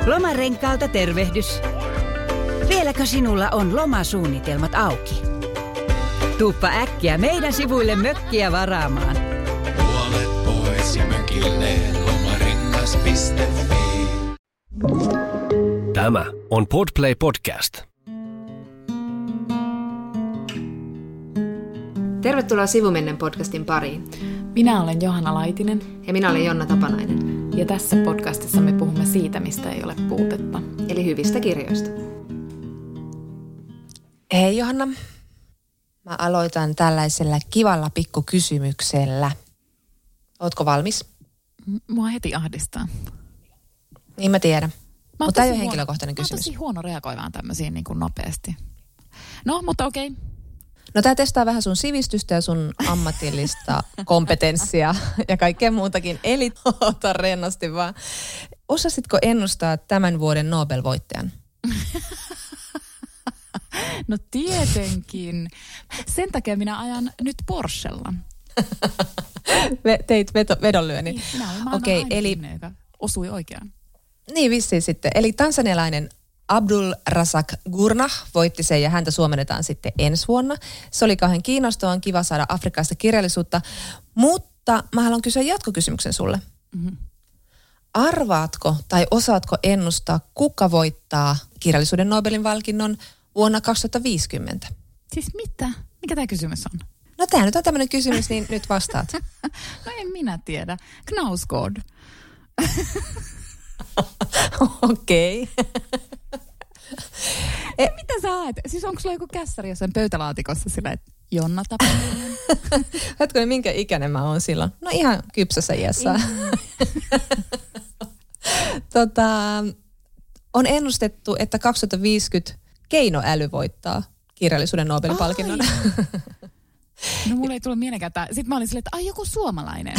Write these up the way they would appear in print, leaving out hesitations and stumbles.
Lomarenkaalta tervehdys. Vieläkö sinulla on lomasuunnitelmat auki? Tuuppa äkkiä meidän sivuille mökkiä varaamaan. Puolet pois ja mökille lomarengas.fi. Tämä on Podplay Podcast. Tervetuloa Sivumennen podcastin pariin. Minä olen Johanna Laitinen. Ja minä olen Jonna Tapanainen. Ja tässä podcastissa me puhumme siitä, mistä ei ole puutetta. Eli hyvistä kirjoista. Hei Johanna. Mä aloitan tällaisella kivalla pikkukysymyksellä. Ootko valmis? Mua heti ahdistaa. Niin mä tiedän. Mutta tämä ei ole henkilökohtainen kysymys. Mä oon tosi huono reagoimaan tämmöisiin niin kuin nopeasti. No, mutta okei. No tää testaa vähän sun sivistystä ja sun ammatillista kompetenssia ja kaikkea muutakin. Eli ota rennosti vaan. Osasitko ennustaa tämän vuoden Nobel-voittajan? No tietenkin. Sen takia minä ajan nyt Porschella. Teit vedonlyönnin. Niin, minä olen Okei, eli joka osui oikeaan. Niin vissiin sitten. Eli tansanialainen Abdul Razak Gurnah voitti sen ja häntä suomennetaan sitten ensi vuonna. Se oli kauhean kiinnostavaa, kiva saada Afrikasta kirjallisuutta. Mutta mä haluan kysyä jatkokysymyksen sulle. Mm-hmm. Arvaatko tai osaatko ennustaa, kuka voittaa kirjallisuuden Nobelin palkinnon vuonna 2050? Siis mitä? Mikä tämä kysymys on? No tämä nyt on tämmöinen kysymys, niin nyt vastaat. No en minä tiedä. Knausgård. Okei. Mitä sä haet? Siis onko sulla joku kässäri jossain pöytälaatikossa sillä, että Jonna Tapanainen? Hetkinen, minkä ikäinen mä oon silloin? No ihan kypsässä iässä. On ennustettu, että 2050 keinoäly voittaa kirjallisuuden Nobelin palkinnon. No mulle ei tullut mieleenkään. Sitten mä olin silleen, että joku suomalainen.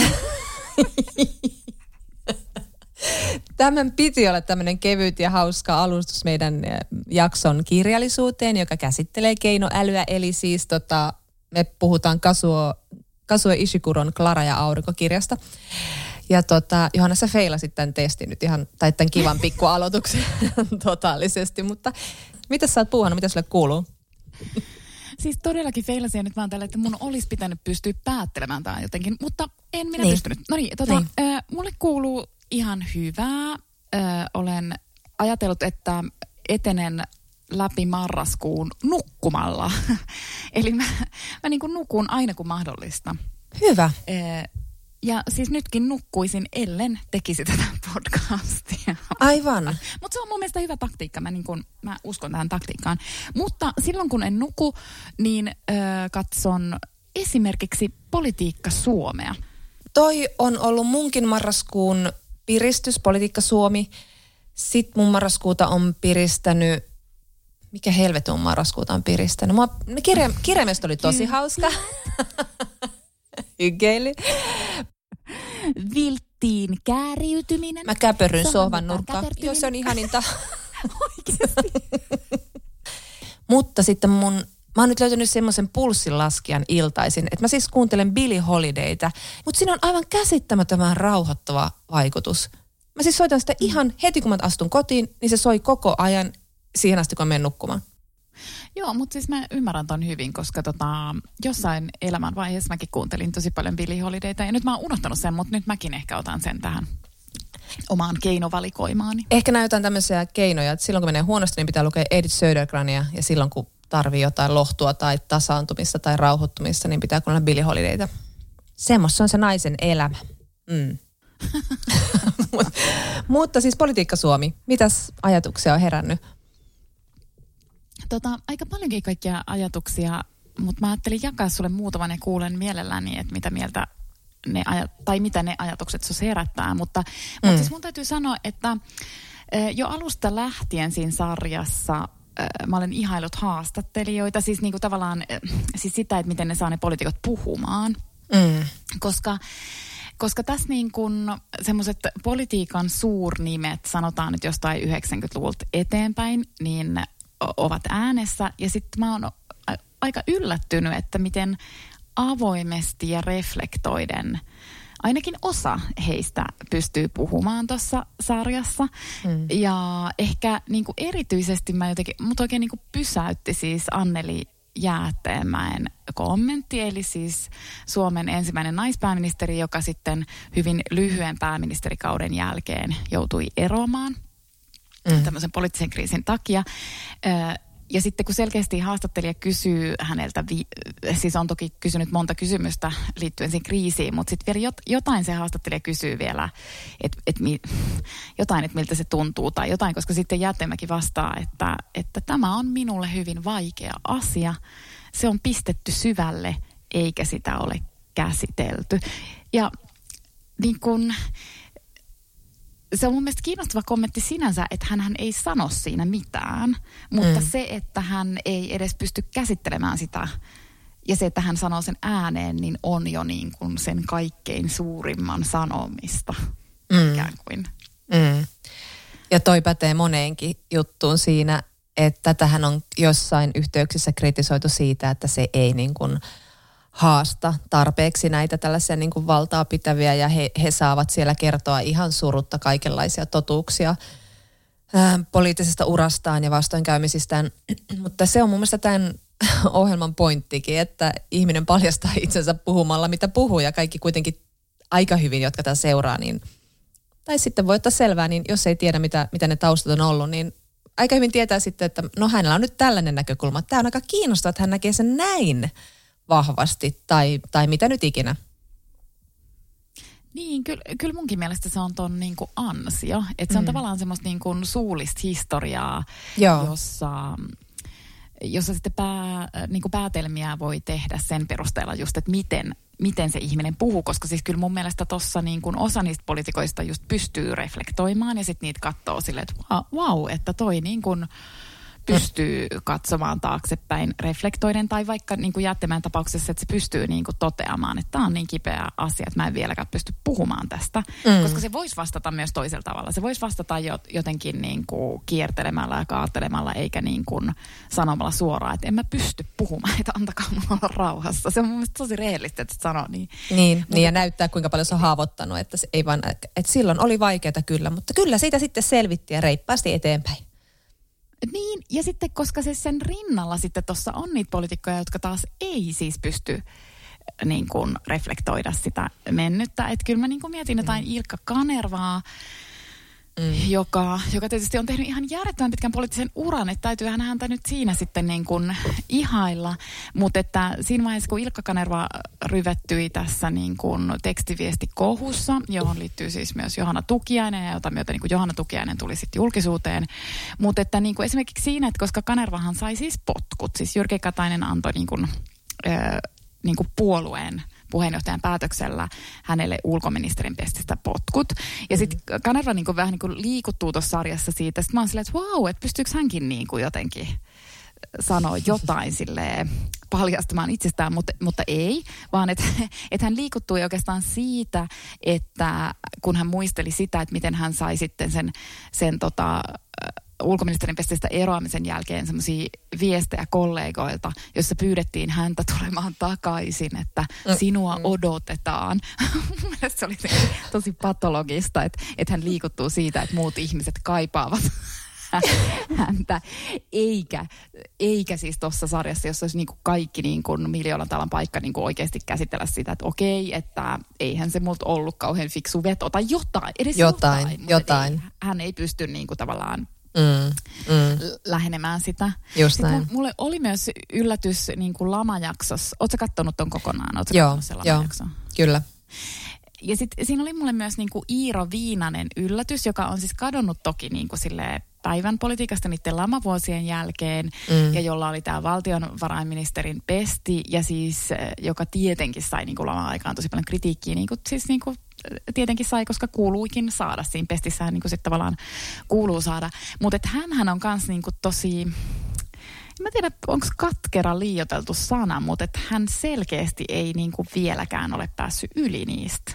Tämän piti olla tämmöinen kevyt ja hauska alustus meidän jakson kirjallisuuteen, joka käsittelee keinoälyä. Eli siis me puhutaan Kazuo Ishikuron Klara ja aurinko-kirjasta. Ja Johanna, sä feilasit tämän testin nyt ihan, tai tämän kivan pikkualoituksen totaalisesti. Mutta mitä sä oot puuhannut, mitä sulle kuuluu? Siis todellakin feilasin ja nyt vaan tällä, että mun olisi pitänyt pystyä päättelemään tämä jotenkin, mutta en minä pystynyt. No niin, mulle kuuluu ihan hyvää. Olen ajatellut, että etenen läpi marraskuun nukkumalla. Eli mä niin kuin nukun aina kun mahdollista. Hyvä. Ja siis nytkin nukkuisin, ellen tekisi tätä podcastia. Aivan. Mutta se on mun mielestä hyvä taktiikka. Mä uskon tähän taktiikkaan. Mutta silloin kun en nuku, niin katson esimerkiksi Politiikka Suomea. Toi on ollut munkin marraskuun piristys, Politiikka Suomi. Sitten mun marraskuuta on piristänyt, mikä helvetti on marraskuuta on piristänyt? Kirjaimesta oli tosi hauska. Hygeili. Vilttiin kääriytyminen. Mä käpörryn sohvan nurkkaan. Joo, se on ihaninta. Oikeasti. Mutta sitten mä oon nyt löytänyt semmoisen pulssinlaskijan iltaisin, että mä siis kuuntelen Billie Holidaytä, mutta siinä on aivan käsittämättömän rauhoittava vaikutus. Mä siis soitan sitä ihan heti, kun mä astun kotiin, niin se soi koko ajan siihen asti, kun mä menen nukkumaan. Joo, mutta siis mä ymmärrän ton hyvin, koska jossain elämän vaiheessa mäkin kuuntelin tosi paljon Billie Holidayta ja nyt mä oon unohtanut sen, mutta nyt mäkin ehkä otan sen tähän omaan keinovalikoimaani. Ehkä näytän tämmöisiä keinoja, että silloin kun menee huonosti, niin pitää lukea Edith Södergrania ja silloin kun tarvii jotain lohtua tai tasaantumista tai rauhoittumista, niin pitää kuunnella Billie Holidayta. Semmoista on se naisen elämä. Mutta siis Politiikka Suomi, mitäs ajatuksia on herännyt? Aika paljonkin kaikkia ajatuksia, mutta mä ajattelin jakaa sulle muutaman ja kuulen mielelläni, että mitä mieltä mitä ne ajatukset sus herättää. Mutta siis mun täytyy sanoa, että jo alusta lähtien siinä sarjassa mä olen ihaillut haastattelijoita, siis niinku tavallaan siis sitä, että miten ne saa ne poliitikot puhumaan. Koska tässä niin kuin semmoiset politiikan suurnimet, sanotaan nyt jostain 90-luvulta eteenpäin, niin ovat äänessä. Ja sitten mä oon aika yllättynyt, että miten avoimesti ja reflektoiden ainakin osa heistä pystyy puhumaan tuossa sarjassa. Ja ehkä niin kuin erityisesti mut oikein niin kuin pysäytti siis Anneli Jäätteenmäen kommentti, eli siis Suomen ensimmäinen naispääministeri, joka sitten hyvin lyhyen pääministerikauden jälkeen joutui eroamaan tämmöisen poliittisen kriisin takia. Ja sitten kun selkeästi haastattelija kysyy häneltä, siis on toki kysynyt monta kysymystä liittyen siihen kriisiin, mutta sitten vielä jotain se haastattelija kysyy vielä, jotain, että miltä se tuntuu tai jotain, koska sitten Jäätteenmäki vastaa, että tämä on minulle hyvin vaikea asia. Se on pistetty syvälle, eikä sitä ole käsitelty. Ja niin kun, se on mun mielestä kiinnostava kommentti sinänsä, että hän ei sano siinä mitään, mutta se, että hän ei edes pysty käsittelemään sitä ja se, että hän sanoo sen ääneen, niin on jo niin kuin sen kaikkein suurimman sanomista ikään kuin. Ja toi pätee moneenkin juttuun siinä, että tähän on jossain yhteyksissä kritisoitu siitä, että se ei niin kuin haasta tarpeeksi näitä tällaisia niin kuin valtaa pitäviä ja he saavat siellä kertoa ihan surutta kaikenlaisia totuuksia poliittisesta urastaan ja vastoinkäymisistään. Mutta se on mun mielestä tämän ohjelman pointtikin, että ihminen paljastaa itsensä puhumalla mitä puhuu ja kaikki kuitenkin aika hyvin, jotka tätä seuraa, niin, tai sitten voi ottaa selvää, niin jos ei tiedä mitä ne taustat on ollut, niin aika hyvin tietää sitten, että no hänellä on nyt tällainen näkökulma. Tämä on aika kiinnostavaa, että hän näkee sen näin vahvasti tai mitä nyt ikinä. Niin, kyllä munkin mielestä se on ton niinku ansio. Että se on tavallaan semmoista niinku suullista historiaa, jossa sitten niinku päätelmiä voi tehdä sen perusteella just, että miten se ihminen puhuu. Koska siis kyllä mun mielestä tossa niinku osa niistä poliitikoista just pystyy reflektoimaan ja sitten niitä katsoo silleen, että wow, että toi niin kuin pystyy katsomaan taaksepäin reflektoiden tai vaikka niin kuin Jäätteenmäen tapauksessa, että se pystyy niin kuin toteamaan, että tämä on niin kipeä asia, että mä en vieläkään pysty puhumaan tästä. Koska se voisi vastata myös toisella tavalla. Se voisi vastata jotenkin niin kuin kiertelemällä ja kaattelemalla eikä niin kuin sanomalla suoraan, että en mä pysty puhumaan, että antakaa mulla olla rauhassa. Se on mun mielestä tosi rehellistä, että se sanoo niin. Niin ja näyttää kuinka paljon se on haavoittanut, että se ei vaan, että silloin oli vaikeaa kyllä, mutta kyllä siitä sitten selvittiin ja reippaasti eteenpäin. Niin, ja sitten koska se sen rinnalla sitten tuossa on niitä poliitikkoja, jotka taas ei siis pysty niin kuin reflektoida sitä mennyttä. Että kyllä mä niin kuin mietin jotain Ilkka Kanervaa, joka tietysti on tehnyt ihan järjettömän pitkän poliittisen uran, että täytyyhän häntä nyt siinä sitten niin kuin ihailla. Mutta että siinä vaiheessa, kun Ilkka Kanerva ryvettyi tässä niin kuin tekstiviestikohussa, johon liittyy siis myös Johanna Tukiainen, ja jota myötä niin kuin Johanna Tukiainen tuli sitten julkisuuteen. Mutta että niin kuin esimerkiksi siinä, että koska Kanervahan sai siis potkut, siis Jyrki Katainen antoi niin kuin puolueen puheenjohtajan päätöksellä hänelle ulkoministerin pestistä potkut. Ja sitten Kanerva niin kuin vähän niin kuin liikuttuu tuossa sarjassa siitä. Sitten mä oon silleen, että vau, että pystyykö hänkin niin kuin jotenkin sanoa jotain silleen paljastamaan itsestään, mutta ei, vaan että hän liikuttui oikeastaan siitä, että kun hän muisteli sitä, että miten hän sai sitten sen ulkoministerin pestistä eroamisen jälkeen semmoisia viestejä kollegoilta, jossa pyydettiin häntä tulemaan takaisin, että sinua odotetaan. Mun mielestä se oli tosi patologista, että hän liikuttuu siitä, että muut ihmiset kaipaavat häntä, eikä siis tuossa sarjassa, jossa olisi niinku kaikki niinku miljoonan talan paikka niinku oikeasti käsitellä sitä, että okei, että eihän se multa ollut kauhean fiksu veto, tai jotain. Hän ei pysty niinku tavallaan lähenemään sitä. Just näin. Mulle oli myös yllätys niin kuin lamajaksossa. Ootko sä kattonut ton kokonaan? Ootko kattonut sen lamajakson? Kyllä. Ja sitten siinä oli mulle myös niin kuin Iiro Viinanen yllätys, joka on siis kadonnut toki niin kuin silleen päivän politiikasta niiden lamavuosien jälkeen, ja jolla oli tämä valtionvarainministerin pesti, ja siis joka tietenkin sai niin kuin lama-aikaan tosi paljon kritiikkiä, siis tietenkin sai, koska kuuluikin saada. Siinä pestissähän niin kuin sitten tavallaan kuuluu saada. Mutta hänhän on myös niin kuin tosi, en mä tiedä, onko katkera liioiteltu sana, mutta että hän selkeästi ei niin kuin vieläkään ole päässyt yli niistä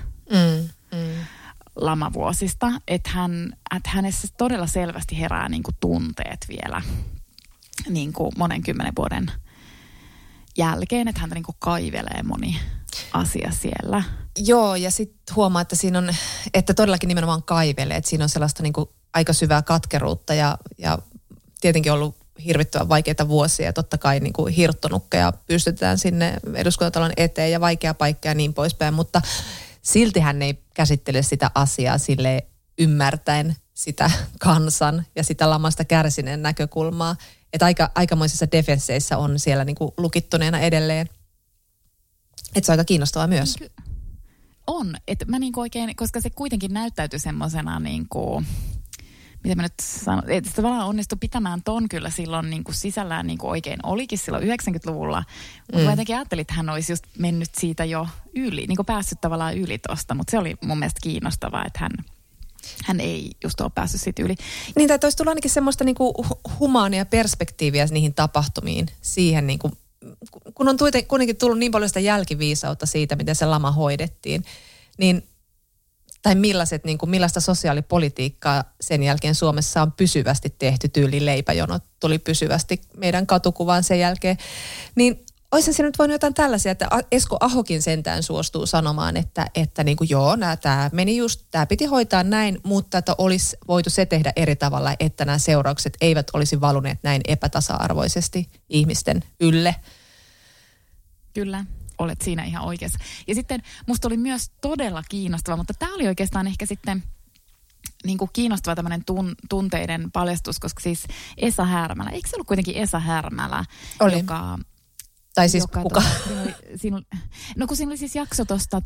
lamavuosista. Että hänessä todella selvästi herää niin kuin tunteet vielä niin kuin monen 10 vuoden jälkeen, että häntä niin kuin kaivelee moni asia siellä. Joo, ja sitten huomaa, että siinä on, että todellakin nimenomaan kaivelee, että siinä on sellaista niin kuin aika syvää katkeruutta ja tietenkin ollut hirvittävän vaikeita vuosia ja totta kai niin kuin hirttonukkeja pystytetään sinne eduskuntatalon eteen ja vaikea paikka ja niin poispäin, mutta silti hän ei käsittele sitä asiaa sille ymmärtäen sitä kansan ja sitä lamasta kärsineen näkökulmaa, että aikamoisissa defensseissä on siellä niin kuin lukittuneena edelleen. Että se on aika kiinnostavaa myös. On, että mä niinku oikein, koska se kuitenkin näyttäytyi semmoisena niinku, mitä mä nyt sanon, että se tavallaan onnistui pitämään ton kyllä silloin niinku sisällään niinku oikein olikin silloin 90-luvulla. Mutta mä jotenkin ajattelin, että hän olisi just mennyt siitä jo yli, niinku päässyt tavallaan yli tosta, mutta se oli mun mielestä kiinnostavaa, että hän ei just ole päässyt siitä yli. Niin, tai olisi tullut ainakin semmoista niinku humaania perspektiiviä niihin tapahtumiin, siihen niinku, kun on kuitenkin tullut niin paljon sitä jälkiviisautta siitä, miten se lama hoidettiin, niin, tai millaista sosiaalipolitiikkaa sen jälkeen Suomessa on pysyvästi tehty, tyyli leipäjonot tuli pysyvästi meidän katukuvaan sen jälkeen, niin olisin siinä nyt voinut jotain tällaisia, että Esko Ahokin sentään suostuu sanomaan, että niin kuin joo, tämä piti hoitaa näin, mutta että olisi voitu se tehdä eri tavalla, että nämä seuraukset eivät olisi valuneet näin epätasa-arvoisesti ihmisten ylle. Kyllä, olet siinä ihan oikeassa. Ja sitten musta oli myös todella kiinnostava, mutta tämä oli oikeastaan ehkä sitten niin kuin kiinnostava tämmöinen tunteiden paljastus, koska siis Esa Härmälä, eikö se ollut kuitenkin Esa Härmälä, oli. joka... Tai siis kuka? Kun siinä oli siis jakso tuosta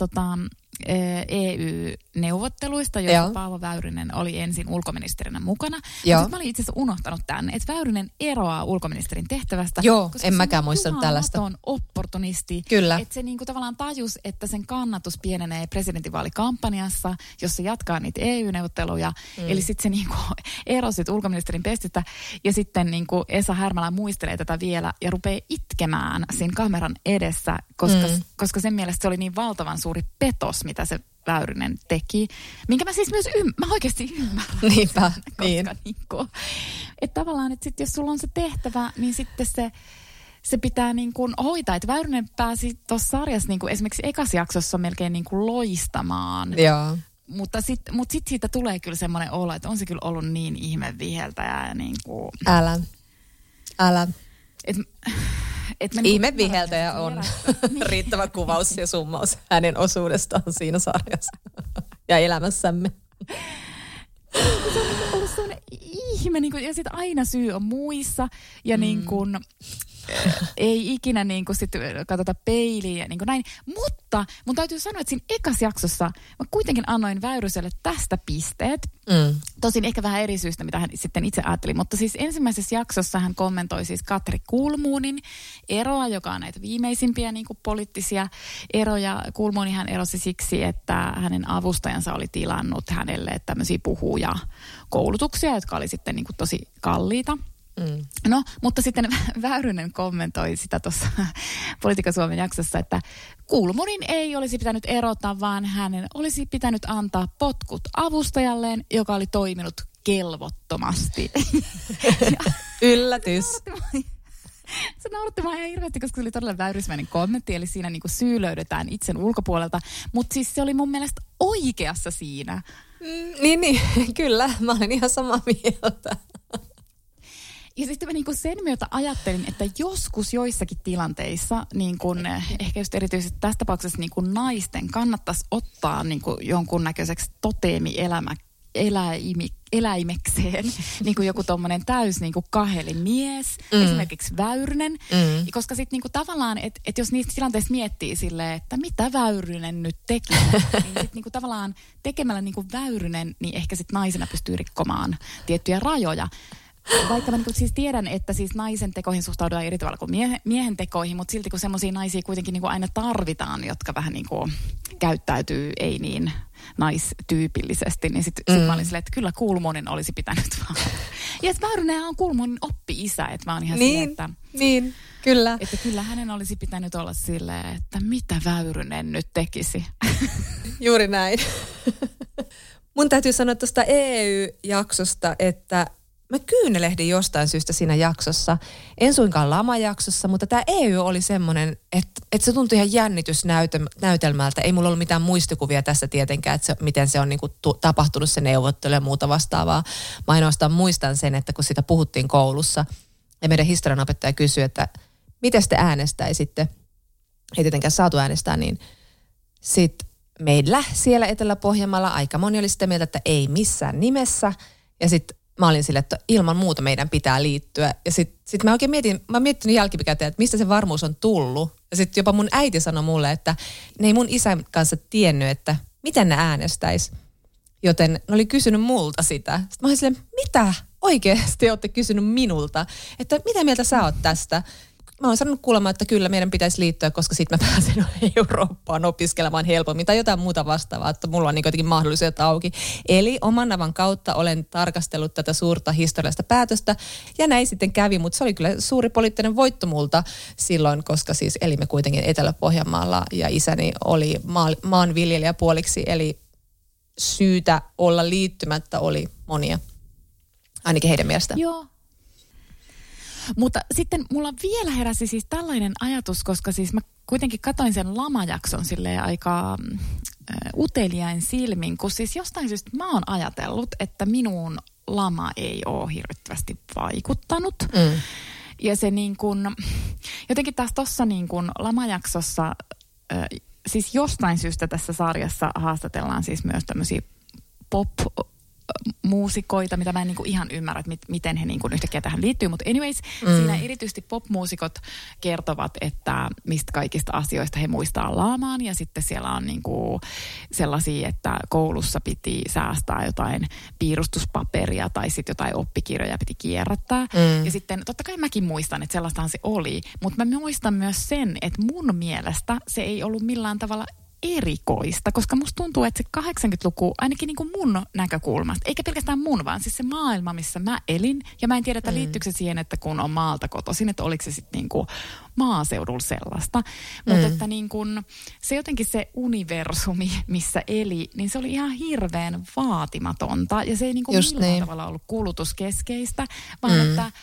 EU-neuvotteluista, jossa Paavo Väyrynen oli ensin ulkoministerinä mukana. Sitten mä olin itse asiassa unohtanut tänne, että Väyrynen eroaa ulkoministerin tehtävästä. Joo, en mäkään muistanut tällaista. Koska se on opportunisti. Kyllä. Että se niinku tavallaan tajus, että sen kannatus pienenee presidentinvaalikampanjassa, jossa jatkaa niitä EU-neuvotteluja. Eli sitten se niinku erosi ulkoministerin pestistä. Ja sitten niinku Esa Härmälä muistelee tätä vielä ja rupeaa itkemään siinä kameran edessä, koska sen mielestä se oli niin valtavan suuri petos, mitä se Väyrynen teki. Minkä mä siis myös mä oikeasti ymmärrän. Niinpä, niin. Että tavallaan, että sit jos sulla on se tehtävä, niin sitten se pitää niin kuin hoitaa. Että Väyrynen pääsi tuossa sarjassa niin kuin esimerkiksi ekas jaksossa melkein niin kuin loistamaan. Joo. Mutta sitten siitä tulee kyllä semmoinen olo, että on se kyllä ollut niin ihme viheltäjä ja niin kuin... Älä. Ihme viheltäjä on riittävä kuvaus ja summaus hänen osuudestaan siinä sarjassa ja elämässämme. Se on ollut sellainen ihme, niin kuin, ja sitten aina syy on muissa ja niin kuin, ei ikinä niin kuin sit katsota peiliin ja niin kuin näin. Mutta mun täytyy sanoa, että siinä ekas jaksossa mä kuitenkin annoin Väyryselle tästä pisteet. Tosin ehkä vähän eri syystä, mitä hän sitten itse ajatteli. Mutta siis ensimmäisessä jaksossa hän kommentoi siis Katri Kulmunin eroa, joka on näitä viimeisimpiä niin kuin poliittisia eroja. Kulmuni hän erosi siksi, että hänen avustajansa oli tilannut hänelle tämmöisiä puhujakoulutuksia, jotka oli sitten niin kuin tosi kalliita. No, mutta sitten Väyrynen kommentoi sitä tuossa Politiikka Suomen jaksossa, että Kulmunin ei olisi pitänyt erota, vaan hänen olisi pitänyt antaa potkut avustajalleen, joka oli toiminut kelvottomasti. Yllätys. Se nauratti mua ihan hirveästi, koska se oli todella väyrysmäinen kommentti, eli siinä niinku syy löydetään itsen ulkopuolelta, mutta siis se oli mun mielestä oikeassa siinä. Niin, kyllä, mä olen ihan samaa mieltä. Ja sitten mä niinku sen myötä ajattelin, että joskus joissakin tilanteissa, niin kun, ehkä just erityisesti tässä tapauksessa niin kun naisten kannattaisi ottaa niin kun jonkunnäköiseksi eläimekseen, niin kuin joku tommonen täys niin kuin kahelimies, esimerkiksi Väyrynen. Koska sitten niin tavallaan, että jos niistä tilanteista miettii silleen, että mitä Väyrynen nyt teki, niin sitten niin tavallaan tekemällä niin kuin Väyrynen, niin ehkä sitten naisena pystyy rikkomaan tiettyjä rajoja. Vaikka mä siis tiedän, että siis naisen tekoihin suhtaudutaan eri tavalla kuin miehen tekoihin, mutta silti kun semmoisia naisia kuitenkin niin kuin aina tarvitaan, jotka vähän niin kuin käyttäytyy ei niin naistyypillisesti, niin sitten mä olin silleen, että kyllä Kulmunin olisi pitänyt vaan. Ja että Väyrynen on Kulmunin oppi-isä, että mä oon ihan silleen, että... Niin, kyllä. Että kyllä hänen olisi pitänyt olla silleen, että mitä Väyrynen nyt tekisi. Juuri näin. Mun täytyy sanoa tuosta EU-jaksosta, että mä kyynelehdin jostain syystä siinä jaksossa. En suinkaan lamajaksossa, mutta tämä EU oli semmoinen, että se tuntui ihan jännitysnäytelmältä. Ei mulla ollut mitään muistikuvia tässä tietenkään, että miten se on niinku tapahtunut se neuvottelu ja muuta vastaavaa. Mä ainoastaan muistan sen, että kun sitä puhuttiin koulussa ja meidän historianopettaja kysyi, että miten te äänestäisitte, ei tietenkään saatu äänestää, niin sitten meillä siellä Etelä-Pohjanmaalla aika moni oli sitä mieltä, että ei missään nimessä. Ja sitten mä olin silleen, että ilman muuta meidän pitää liittyä. Ja sitten mä oikein mä miettinyt jälkikäteen, että mistä se varmuus on tullut. Ja sitten jopa mun äiti sanoi mulle, että ne ei mun isän kanssa tiennyt, että miten ne äänestäisi. Joten ne oli kysynyt multa sitä. Sitten mä olin silleen, mitä oikeasti olette kysynyt minulta? Että mitä mieltä sä oot tästä? Mä oon sanonut kuulemma, että kyllä meidän pitäisi liittyä, koska sitten mä pääsen Eurooppaan opiskelemaan helpommin tai jotain muuta vastaavaa, että mulla on niin jotenkin mahdollisuudet auki. Eli oman navan kautta olen tarkastellut tätä suurta historiallista päätöstä ja näin sitten kävi, mutta se oli kyllä suuri poliittinen voitto multa silloin, koska siis elimme kuitenkin Etelä-Pohjanmaalla ja isäni oli maanviljelijä puoliksi, eli syytä olla liittymättä oli monia, ainakin heidän mielestään. Joo. Mutta sitten mulla vielä heräsi siis tällainen ajatus, koska siis mä kuitenkin katoin sen lamajakson silleen aika uteliain silmin, kun siis jostain syystä mä oon ajatellut, että minuun lama ei ole hirvittävästi vaikuttanut. Ja se niin kuin, jotenkin taas tossa niin kuin lamajaksossa, siis jostain syystä tässä sarjassa haastatellaan siis myös tämmöisiä pop-muusikoita, mitä mä en niinku ihan ymmärrä, että miten he niinku yhtäkkiä tähän liittyy. Mutta anyways, siinä erityisesti pop-muusikot kertovat, että mistä kaikista asioista he muistaa laamaan. Ja sitten siellä on niinku sellaisia, että koulussa piti säästää jotain piirustuspaperia tai sitten jotain oppikirjoja piti kierrättää. Ja sitten totta kai mäkin muistan, että sellaistahan se oli. Mutta mä muistan myös sen, että mun mielestä se ei ollut millään tavalla erikoista, koska musta tuntuu, että se 80-luku, ainakin niin kuin mun näkökulmasta, eikä pelkästään mun, vaan siis se maailma, missä mä elin, ja mä en tiedä, että liittyykö se siihen, että kun on maalta kotoisin, että oliko se sitten niin kuin maaseudulla sellaista, mutta että niin kuin se jotenkin se universumi, missä eli, niin se oli ihan hirveän vaatimatonta, ja se ei niin kuin millään tavalla ollut kulutuskeskeistä, vaan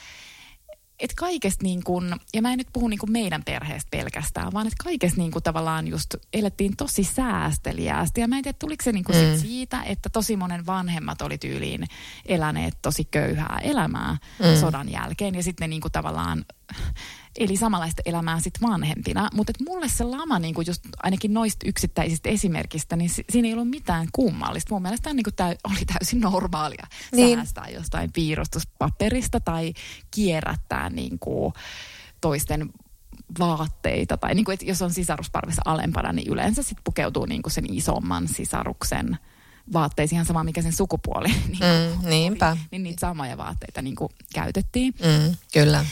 että kaikesta niin kuin, ja mä en nyt puhu niin kuin meidän perheestä pelkästään, vaan että kaikesta niin kuin tavallaan just elettiin tosi säästeliäästi. Ja mä en tiedä, tuliko se niin kuin siitä, että tosi monen vanhemmat oli tyyliin eläneet tosi köyhää elämää sodan jälkeen. Ja sitten ne niin kuin tavallaan eli samanlaista elämää sitten vanhempina. Mutta mulle se lama niin kuin just ainakin noista yksittäisistä esimerkistä, niin siinä ei ollut mitään kummallista. Mun mielestä niin kuin oli täysin normaalia säästää jostain piirustuspaperista tai kierrättää niin kuin toisten vaatteita. Tai niin kuin, että jos on sisarusparvessa alempana, niin yleensä sitten pukeutuu niin kuin sen isomman sisaruksen vaatteisiin, ihan sama mikä sen sukupuoli. Niinpä. Niin niitä samoja vaatteita niin kuin käytettiin. Kyllä.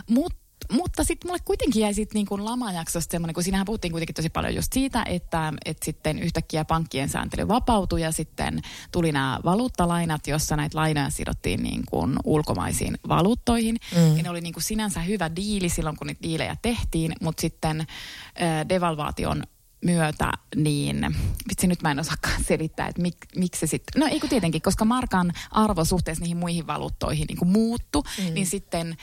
Mutta sitten mulle kuitenkin jäi sitten niin kuin lamajaksosta semmoinen, kun siinähän puhuttiin kuitenkin tosi paljon just siitä, että sitten yhtäkkiä pankkien sääntely vapautui ja sitten tuli nämä valuuttalainat, jossa näitä lainoja sidottiin niin kuin ulkomaisiin valuuttoihin. Ja ne oli niin kuin sinänsä hyvä diili silloin, kun niitä diilejä tehtiin, mutta sitten devalvaation myötä, niin vitsi nyt mä en osaakaan selittää, että miksi se sitten, no ei kun tietenkin, koska markan arvo suhteessa niihin muihin valuuttoihin niin kuin muuttui, niin sitten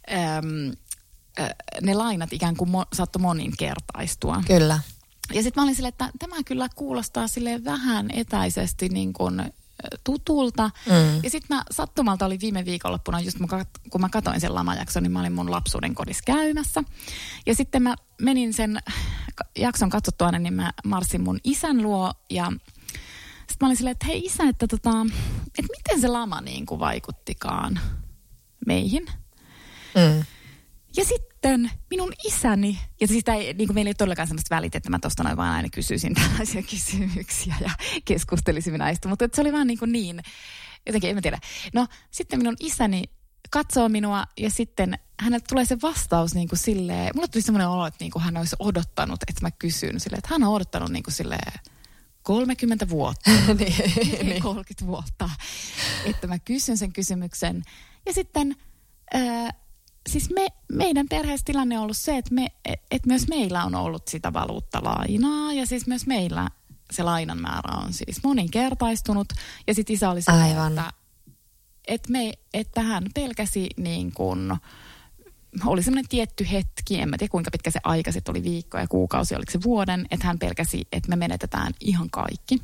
ne lainat ikään kuin saattoi moninkertaistua. Kyllä. Ja sitten mä olin silleen, että tämä kyllä kuulostaa silleen vähän etäisesti niin kuin tutulta. Ja sitten mä sattumalta oli viime viikonloppuna, just kun mä katsoin sen lamajakson, niin mä olin mun lapsuuden kodissa käymässä. Ja sitten mä menin sen jakson katsottua, niin mä marssin mun isän luo ja sitten mä olin silleen, että hei isä, että miten se lama niin kuin vaikuttikaan meihin. Ja sitten minun isäni, ja sitä ei, niin kuin meillä ei todellakaan sellaista välitettä, että mä tuosta noin vaan aina kysyisin tällaisia kysymyksiä ja keskustelisimme näistä, mutta se oli vaan niin, jotenkin en mä tiedä. No sitten minun isäni katsoo minua ja sitten hänelle tulee se vastaus niin kuin silleen, mulle tuli semmoinen olo, että niin kuin hän olisi odottanut, että mä kysyn silleen, että hän on odottanut niin kuin silleen 30 vuotta, niin. 30 vuotta, että mä kysyn sen kysymyksen ja sitten siis meidän perheessä tilanne on ollut se, että myös meillä on ollut sitä valuuttalainaa ja siis myös meillä se lainan määrä on siis moninkertaistunut. Ja sitten isä oli se, että hän pelkäsi niin kuin, oli semmoinen tietty hetki, en mä tiedä kuinka pitkä se aika sitten oli, viikko ja kuukausi, oliko se vuoden, että hän pelkäsi, että me menetetään ihan kaikki.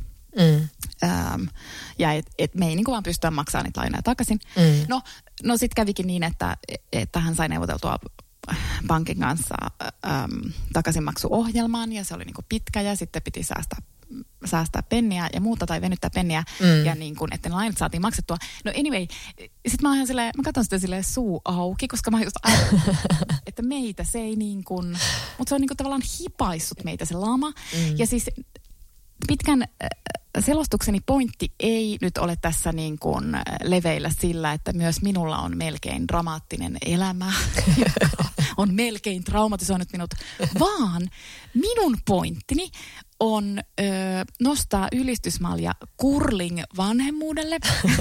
Ja että me ei niin kuin vaan pystyä maksamaan niitä lainoja takaisin. No sitten kävikin niin, että hän sai neuvoteltua pankin kanssa takaisinmaksuohjelman ja se oli niin kuin pitkä ja sitten piti säästää penniä ja muuta tai venyttää penniä ja niin kuin, että ne lainat saatiin maksettua. No anyway, sit mä katson sitä silleen suu auki, koska mä just ajattelin, että meitä se ei niin kuin, mutta se on niin kuin tavallaan hipaissut meitä se lama. Ja siis pitkän selostukseni pointti ei nyt ole tässä niin kuin leveillä sillä, että myös minulla on melkein dramaattinen elämä, joka on melkein traumatisoinut minut, vaan minun pointtini on nostaa ylistysmalja curling-vanhemmuudelle,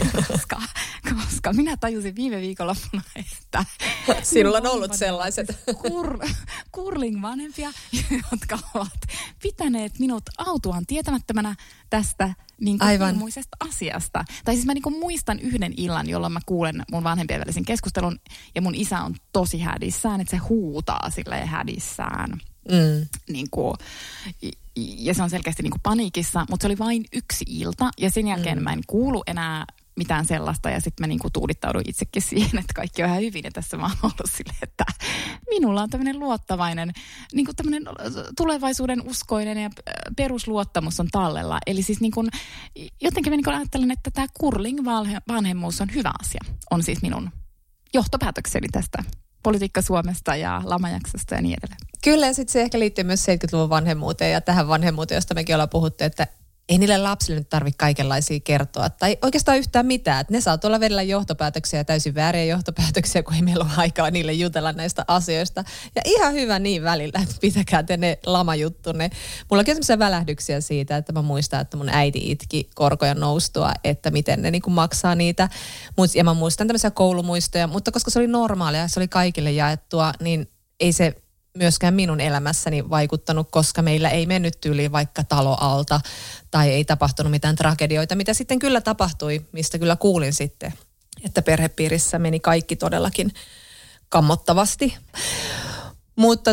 koska minä tajusin viime viikonloppuna, että sinulla on ollut sellaiset curling-vanhempia, jotka ovat pitäneet minut autuaan tietämättömänä tästä niin kuin hirmuisesta asiasta. Tai siis mä niin kuin muistan yhden illan, jolloin mä kuulen mun vanhempien välisen keskustelun ja mun isä on tosi hädissään, että se huutaa silleen hädissään. Niin kuin, ja se on selkeästi niin kuin paniikissa, mutta se oli vain yksi ilta ja sen jälkeen mä en kuulu enää mitään sellaista ja sitten mä niin kuin tuudittaudun itsekin siihen, että kaikki on ihan hyvin ja tässä mä oon ollut silleen, että minulla on tämmöinen luottavainen, niin kuin tämmöinen tulevaisuuden uskoinen ja perusluottamus on tallella. Eli siis niin kuin, jotenkin mä niin kuin ajattelen, että tämä curling-vanhemmuus on hyvä asia, on siis minun johtopäätökseni tästä politiikka Suomesta ja lamajaksosta ja niin edelleen. Kyllä, ja sitten se ehkä liittyy myös 70-luvun vanhemmuuteen ja tähän vanhemmuuteen, josta mekin ollaan puhuttu, että ei niille lapsille nyt tarvitse kaikenlaisia kertoa tai oikeastaan yhtään mitään. Että ne saa tuolla vedellä johtopäätöksiä ja täysin vääriä johtopäätöksiä, kun ei meillä ole aikaa niille jutella näistä asioista. Ja ihan hyvä niin välillä, että pitäkää te ne lamajuttunne. Mullakin on sellaisia välähdyksiä siitä, että mä muistan, että mun äiti itki korkoja noustua, että miten ne niin kuin maksaa niitä. Ja mä muistan tämmöisiä koulumuistoja, mutta koska se oli normaalia, se oli kaikille jaettua, niin ei se myöskään minun elämässäni vaikuttanut, koska meillä ei mennyt tyyliin vaikka talo alta tai ei tapahtunut mitään tragedioita, mitä sitten kyllä tapahtui, mistä kyllä kuulin sitten, että perhepiirissä meni kaikki todellakin kammottavasti. Mutta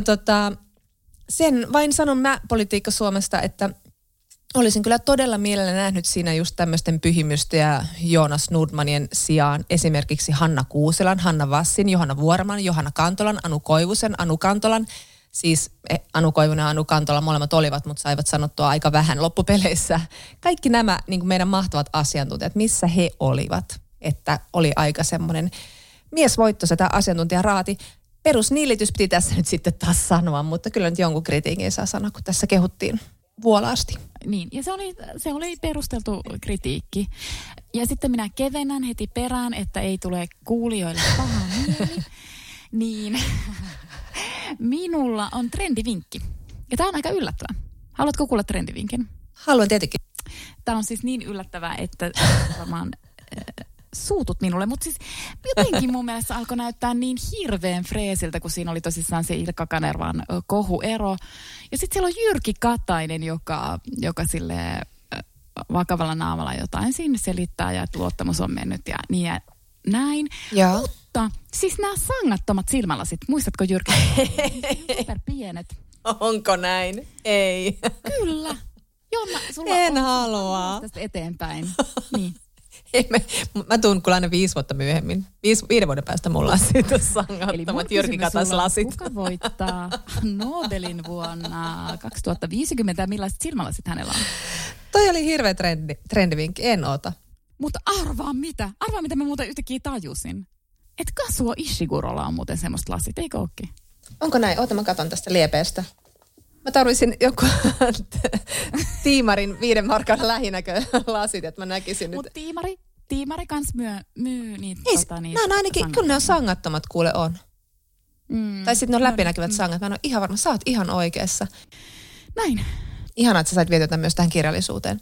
sen vain sanon mä Politiikka Suomesta, että olisin kyllä todella mielellä nähnyt siinä just tämmöisten Pyhimystö ja Joonas Nordmanien sijaan esimerkiksi Hanna Kuuselan, Hanna Vassin, Johanna Vuoraman, Johanna Kantolan, Anu Koivusen, Anu Kantolan. Siis Anu Koivunen ja Anu Kantola molemmat olivat, mutta saivat sanottua aika vähän loppupeleissä. Kaikki nämä niin kuin meidän mahtavat asiantuntijat, missä he olivat, että oli aika semmoinen miesvoittoisa tämä asiantuntijaraati. Perusniilitys piti tässä nyt sitten taas sanoa, mutta kyllä nyt jonkun kritiikin saa sanoa, kun tässä kehuttiin vuolaasti. Niin, ja se oli perusteltu kritiikki. Ja sitten minä kevennän heti perään, että ei tule kuulijoille paha mieli. Niin minulla on trendivinkki. Ja tämä on aika yllättävä. Haluatko kuulla trendivinkin? Haluan tietenkin. Tämä on siis niin yllättävää, että varmaan suutut minulle, mutta siis jotenkin mun mielestä alkoi näyttää niin hirveän freesiltä, kun siinä oli tosissaan se Ilkka Kanervan kohuero. Ja sitten siellä on Jyrki Katainen, joka silleen vakavalla naamalla jotain siinä selittää ja että luottamus on mennyt ja niin ja näin. Ja. Mutta siis nämä sangattomat silmälasit, muistatko Jyrki? Super pienet. Onko näin? Ei. Kyllä. Jonna, sulla en on halua. Tästä eteenpäin. Niin. Mä tuun kyllä aina 5 vuotta myöhemmin. 5 vuoden päästä mulla on siitä sangattomat Jyrki Kataslasit. Kuka voittaa Nobelin vuonna 2050 ja millaiset silmälasit hänellä on? Toi oli hirveä trendivinkki, en ota. Mutta arvaa mitä mä muuten yhtäkkiä tajusin. Että Kazuo Ishigurolla on muuten semmoista lasit, eikö ookin? Onko näin? Oota, mä katon tästä liepeestä. Mä tarvisin joku Tiimarin 5 markan lähinäkölasit, että mä näkisin nyt. Mutta Tiimari kans myy niitä. Mä oon ainakin, kyllä ne on sangattomat kuule on. Tai sitten ne on läpinäkyvät sangat. Mä en ole ihan varma, sä oot ihan oikeassa. Näin. Ihanaa, että sä sait vietyä myös tähän kirjallisuuteen.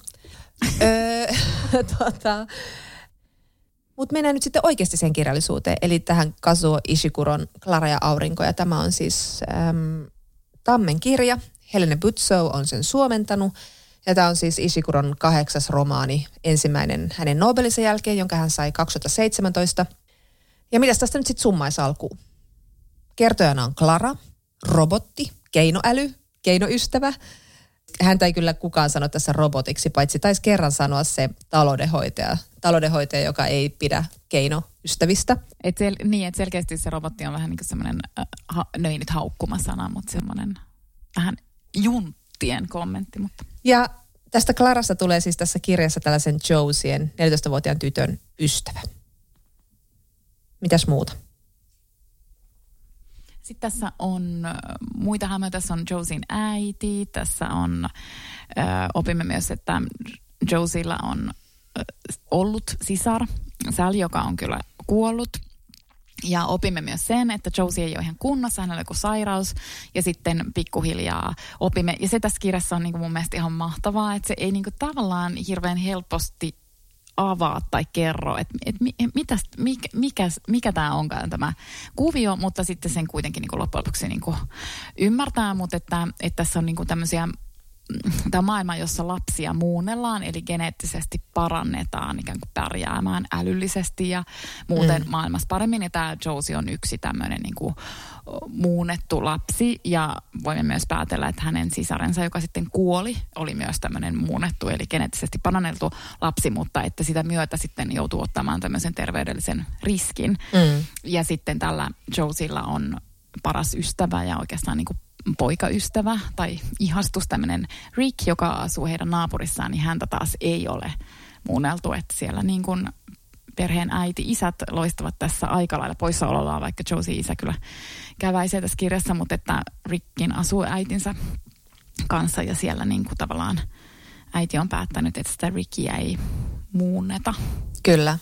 Mutta mennään nyt sitten oikeasti sen kirjallisuuteen, eli tähän Kazuo Ishiguron Klara ja aurinko. Ja tämä on siis Tammen kirja. Helene Butzow on sen suomentanut. Ja tämä on siis Ishiguron 8. romaani, ensimmäinen hänen Nobelisen jälkeen, jonka hän sai 2017. Ja mitäs tästä nyt sitten summaisi alkuun? Kertojana on Clara, robotti, keinoäly, keinoystävä. Häntä ei kyllä kukaan sano tässä robotiksi, paitsi taisi kerran sanoa se taloudenhoitaja, joka ei pidä keinoystävistä. Et selkeästi se robotti on vähän niin kuin semmoinen, no ei nyt haukkumasana, mutta semmoinen vähän junttien kommentti. Mutta. Ja tästä Clarasta tulee siis tässä kirjassa tällaisen Josien 14-vuotiaan tytön ystävä. Mitäs muuta? Sitten tässä on muita hahmoja. Tässä on Josien äiti. Tässä on, opimme myös, että Josiella on ollut sisar, Sally, joka on kyllä kuollut. Ja opimme myös sen, että Josie ei ole ihan kunnossa, hänellä on joku sairaus. Ja sitten pikkuhiljaa opimme. Ja se tässä kirjassa on niin kuin mun mielestä ihan mahtavaa, että se ei niin kuin tavallaan hirveän helposti avaa tai kerro, että mikä tämä onkaan tämä kuvio, mutta sitten sen kuitenkin niin kuin loppujen lopuksi niin kuin ymmärtää, mutta että tässä on niin kuin tämmöisiä, tämä maailma, jossa lapsia muunnellaan, eli geneettisesti parannetaan ikään kuin pärjäämään älyllisesti ja muuten maailmassa paremmin. Ja tämä Josie on yksi tämmöinen niin kuin muunnettu lapsi ja voimme myös päätellä, että hänen sisarensa, joka sitten kuoli, oli myös tämmöinen muunnettu, eli geneettisesti paranneltu lapsi, mutta että sitä myötä sitten joutuu ottamaan tämmöisen terveydellisen riskin. Ja sitten tällä Josiella on paras ystävä ja oikeastaan niin kuin poikaystävä tai ihastus, tämmöinen Rick, joka asuu heidän naapurissaan, niin häntä taas ei ole muunneltu, että siellä niin kuin perheen äiti-isät loistavat tässä aika lailla poissaolollaan, vaikka Josie isä kyllä käväisee tässä kirjassa, mutta että Rickin asuu äitinsä kanssa ja siellä niin kuin tavallaan äiti on päättänyt, että sitä Rickiä ei muunneta. Kyllä.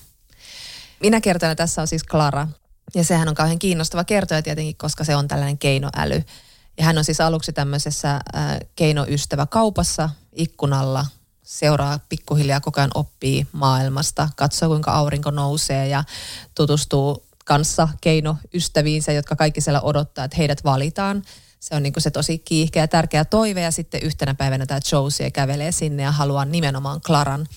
Minä kertojana tässä on siis Clara ja sehän on kauhean kiinnostava kertoja tietenkin, koska se on tällainen keinoäly. Ja hän on siis aluksi tämmöisessä keinoystäväkaupassa ikkunalla, seuraa pikkuhiljaa koko ajan, oppii maailmasta, katsoo kuinka aurinko nousee ja tutustuu kanssa keinoystäviinsä, jotka kaikki siellä odottaa, että heidät valitaan. Se on niin kuin se tosi kiihkeä ja tärkeä toive ja sitten yhtenä päivänä tämä Josie kävelee sinne ja haluaa nimenomaan Claran.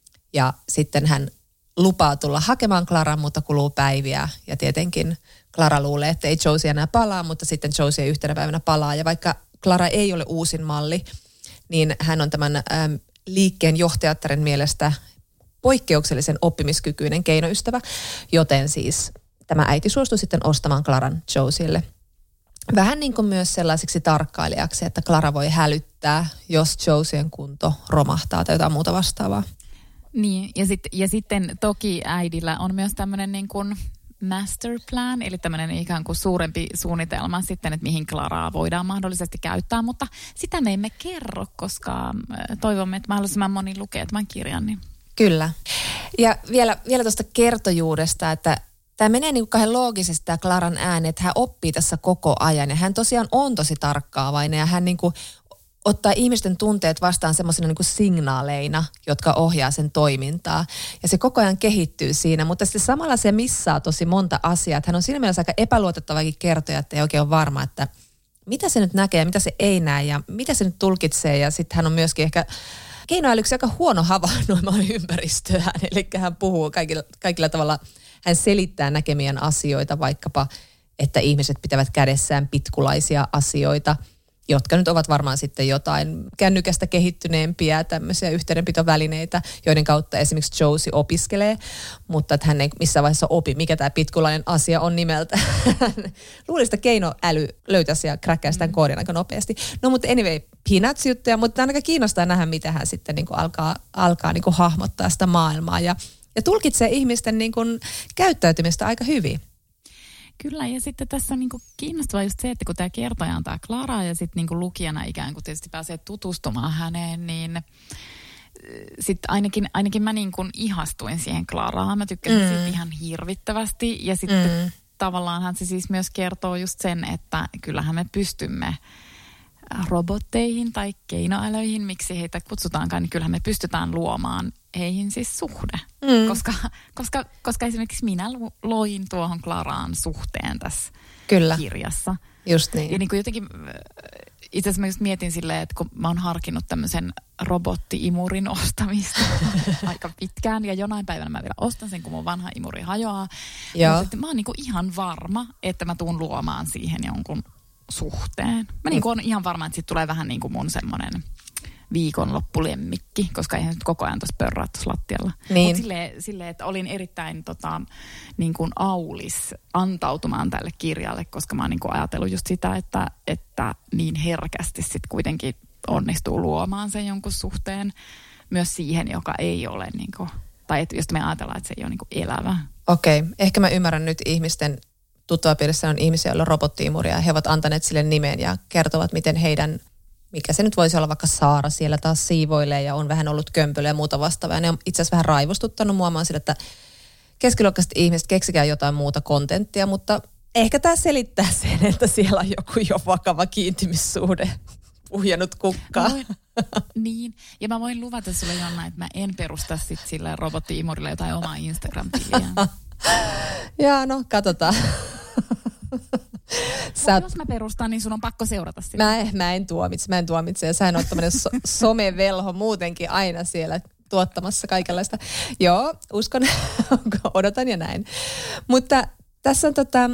Ja sitten hän lupaa tulla hakemaan Claran, mutta kuluu päiviä ja tietenkin Clara luulee, että ei Josie enää palaa, mutta sitten Josie yhtenä päivänä palaa. Ja vaikka Clara ei ole uusin malli, niin hän on tämän liikkeen johtajattaren mielestä poikkeuksellisen oppimiskykyinen keinoystävä, joten siis tämä äiti suostui sitten ostamaan Claran Josielle. Vähän niin kuin myös sellaiseksi tarkkailijaksi, että Clara voi hälyttää, jos Josien kunto romahtaa tai jotain muuta vastaavaa. Niin, ja sitten toki äidillä on myös tämmöinen niin kuin master plan, eli tämmöinen ikään kuin suurempi suunnitelma sitten, että mihin Claraa voidaan mahdollisesti käyttää, mutta sitä me emme kerro, koska toivomme, että mahdollisimman moni lukee tämän kirjan. Niin. Kyllä. Ja vielä tuosta kertojuudesta, että tämä menee niin kuin kauhean loogisesti tämä Claran ääni, että hän oppii tässä koko ajan ja hän tosiaan on tosi tarkkaavainen ja hän niin kuin ottaa ihmisten tunteet vastaan semmoisena niin kuin signaaleina, jotka ohjaa sen toimintaa. Ja se koko ajan kehittyy siinä, mutta sitten samalla se missaa tosi monta asiaa. Hän on siinä mielessä aika epäluotettavakin kertoja, että ei oikein ole varma, että mitä se nyt näkee ja mitä se ei näe ja mitä se nyt tulkitsee. Ja sitten hän on myöskin ehkä keinoälyksi aika huono havainnoimaan ympäristöään. Eli hän puhuu kaikilla tavalla, hän selittää näkemien asioita, vaikkapa, että ihmiset pitävät kädessään pitkulaisia asioita, jotka nyt ovat varmaan sitten jotain kännykästä kehittyneempiä tämmöisiä yhteydenpitovälineitä, joiden kautta esimerkiksi Josie opiskelee, mutta että hän ei missään vaiheessa opi, mikä tämä pitkulainen asia on nimeltä. Luulisin, että keinoäly löytäisi ja kräkkäisi tämän koodin aika nopeasti. No mutta anyway, peanuts-juttuja, mutta aika kiinnostaa nähdä, mitä hän sitten niin kuin alkaa niin kuin hahmottaa sitä maailmaa ja tulkitsee ihmisten niin kuin käyttäytymistä aika hyvin. Kyllä, ja sitten tässä on niinku kiinnostavaa just se, että kun tämä kertoja on tämä Clara ja sitten niinku lukijana ikään kuin tietysti pääsee tutustumaan häneen, niin sitten ainakin mä niinku ihastuin siihen Claraan. Mä tykkäsin siitä ihan hirvittävästi ja sitten tavallaanhan se siis myös kertoo just sen, että kyllähän me pystymme robotteihin tai keinoälöihin, miksi heitä kutsutaankaan, niin kyllähän me pystytään luomaan heihin siis suhde. Koska esimerkiksi minä loin tuohon Claraan suhteen tässä kirjassa. Just niin. Ja niin kuin jotenkin, itse asiassa mä just mietin silleen, että kun mä oon harkinnut tämmöisen robotti-imurin ostamista aika pitkään, ja jonain päivänä mä vielä ostan sen, kun mun vanha imuri hajoaa. Mutta mä oon niin kuin ihan varma, että mä tuun luomaan siihen jonkun suhteen. Mä niin kuin oon ihan varma, että sit tulee vähän niin kuin mun semmonen viikonloppulemmikki, koska eihän nyt koko ajan tuossa pörrää tuossa lattialla. Niin. Mutta silleen, että olin erittäin niin kuin aulis antautumaan tälle kirjalle, koska mä oon niin kuin ajatellut just sitä, että niin herkästi sitten kuitenkin onnistuu luomaan sen jonkun suhteen myös siihen, joka ei ole niin kuin, tai että jos me ajatellaan, että se ei ole niin kuin elävä. Okei. Ehkä mä ymmärrän nyt ihmisten tuttavapiirissä on ihmisiä, joilla on robotti-imuria, ja he ovat antaneet sille nimen ja kertovat, miten heidän, mikä se nyt voisi olla, vaikka Saara siellä taas siivoilee ja on vähän ollut kömpelö ja muuta vastaavaa. Ja ne on itse asiassa vähän raivostuttanut muamaan sille, että keskiluokkaiset ihmiset keksikää jotain muuta kontenttia, mutta ehkä tämä selittää sen, että siellä on joku jo vakava kiintymyssuhde puhjennut kukkaa. Niin, ja mä voin luvata sulle, Jonna, että mä en perusta sit sillä robotti-imurilla jotain omaa Instagram-tiliä. Jaa, no katsotaan. Jos mä perustan, niin sun on pakko seurata sitä. Mä en tuomitse. Ja sähän oot tämmönen somevelho muutenkin aina siellä tuottamassa kaikenlaista. Joo, uskon, odotan ja näin. Mutta tässä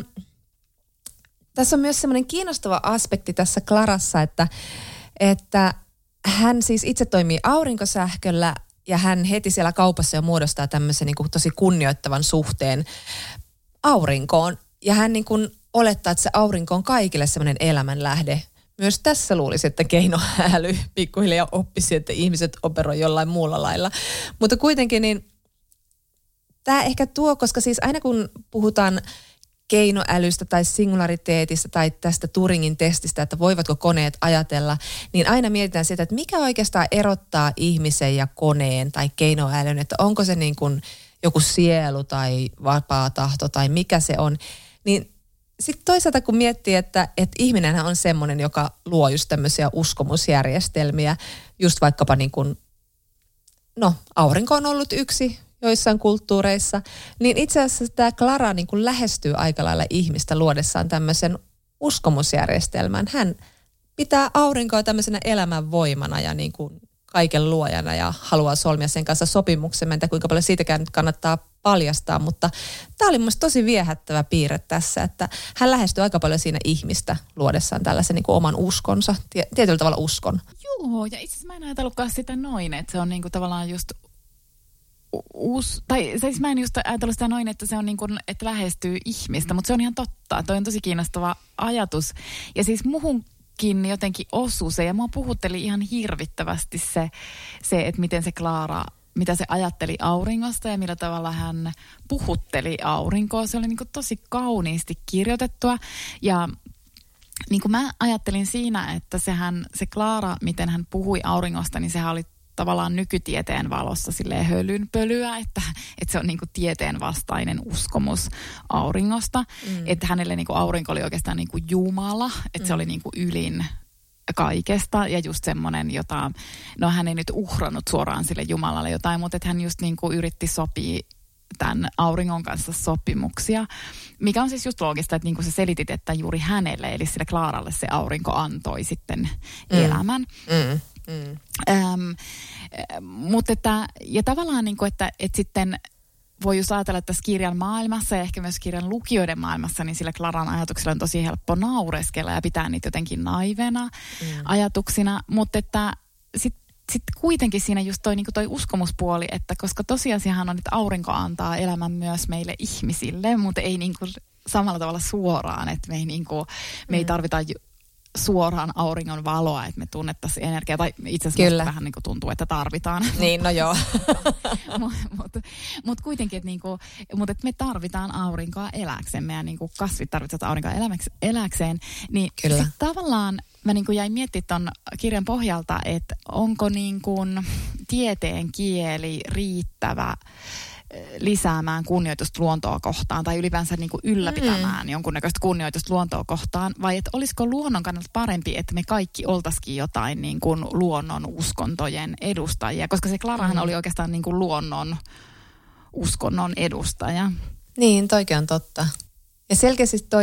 on myös semmoinen kiinnostava aspekti tässä Clarassa, että hän siis itse toimii aurinkosähköllä ja hän heti siellä kaupassa jo muodostaa tämmöisen niin kuin tosi kunnioittavan suhteen aurinkoon. Ja hän niin kuin olettaa, että se aurinko on kaikille semmoinen elämänlähde. Myös tässä luulisi, että keinoäly pikkuhiljaa oppisi, että ihmiset operoi jollain muulla lailla. Mutta kuitenkin niin tämä ehkä tuo, koska siis aina kun puhutaan keinoälystä tai singulariteetista tai tästä Turingin testistä, että voivatko koneet ajatella, niin aina mietitään sitä, että mikä oikeastaan erottaa ihmisen ja koneen tai keinoälyn, että onko se niin kuin joku sielu tai vapaa tahto tai mikä se on. Niin sitten toisaalta kun miettii, että ihminenhän on semmoinen, joka luo just tämmöisiä uskomusjärjestelmiä, just vaikkapa niin kuin, no aurinko on ollut yksi joissain kulttuureissa, niin itse asiassa tämä Clara niin kuin lähestyy aika lailla ihmistä luodessaan tämmöisen uskomusjärjestelmän. Hän pitää aurinkoa tämmöisenä elämän voimana ja niin kuin kaiken luojana ja haluaa solmia sen kanssa sopimuksen. Mä en tiedä, kuinka paljon siitäkään nyt kannattaa paljastaa, mutta tämä oli mun mielestä tosi viehättävä piirre tässä, että hän lähestyy aika paljon siinä ihmistä luodessaan tällaisen niin kuin oman uskonsa, tietyllä tavalla uskon. Joo, ja itse asiassa mä en ajatellutkaan sitä noin, että se on niin kuin tavallaan just tai siis mä en just ajatellut sitä noin, että se on niin kuin, että lähestyy ihmistä, mutta se on ihan totta. Toi on tosi kiinnostava ajatus. Ja siis muhunkin jotenkin osui se, ja mua puhutteli ihan hirvittävästi se, että miten se Clara, mitä se ajatteli auringosta ja millä tavalla hän puhutteli aurinkoa. Se oli niin kuin tosi kauniisti kirjoitettua, ja niin kuin mä ajattelin siinä, että se Clara, miten hän puhui auringosta, niin sehän oli tavallaan nykytieteen valossa silleen hölynpölyä, että se on niinku tieteen vastainen uskomus auringosta. Että hänelle niinku aurinko oli oikeastaan niinku Jumala, että se oli niinku ylin kaikesta ja just semmoinen, jota, no hän ei nyt uhrannut suoraan sille Jumalalle jotain, mutta että hän just niinku yritti sopia tämän auringon kanssa sopimuksia, mikä on siis just loogista, että niin kuin sä selitit, että juuri hänelle, eli sille Claralle se aurinko antoi sitten elämän. Mutta että, ja tavallaan niin kuin, että sitten voi just ajatella, että tässä kirjan maailmassa ja ehkä myös kirjan lukijoiden maailmassa, niin sillä Claran ajatuksella on tosi helppo naureskella ja pitää niitä jotenkin naivena ajatuksina, mutta että sitten kuitenkin siinä just toi uskomuspuoli, että koska tosiasiahan on, että aurinko antaa elämän myös meille ihmisille, mutta ei niinku samalla tavalla suoraan, että me ei tarvita suoraan auringon valoa, että me tunnettaisiin energiaa, tai itse asiassa vähän niin kuin tuntuu, että tarvitaan. Niin, no joo. Mutta kuitenkin, että että me tarvitaan aurinkoa eläksemme, ja niin kuin kasvit tarvitsevat aurinkoa eläkseen, niin tavallaan mä niin kuin jäin miettimään ton kirjan pohjalta, että onko niin kuin tieteen kieli riittävä lisäämään kunnioitusta luontoa kohtaan tai ylipäänsä niin kuin ylläpitämään jonkunnäköistä kunnioitusta luontoa kohtaan, vai että olisiko luonnon kannalta parempi, että me kaikki oltaisikin jotain niin kuin luonnon uskontojen edustajia, koska se Clarahan oli oikeastaan niin kuin luonnon uskonnon edustaja. Niin, toikin on totta. Ja selkeästi toi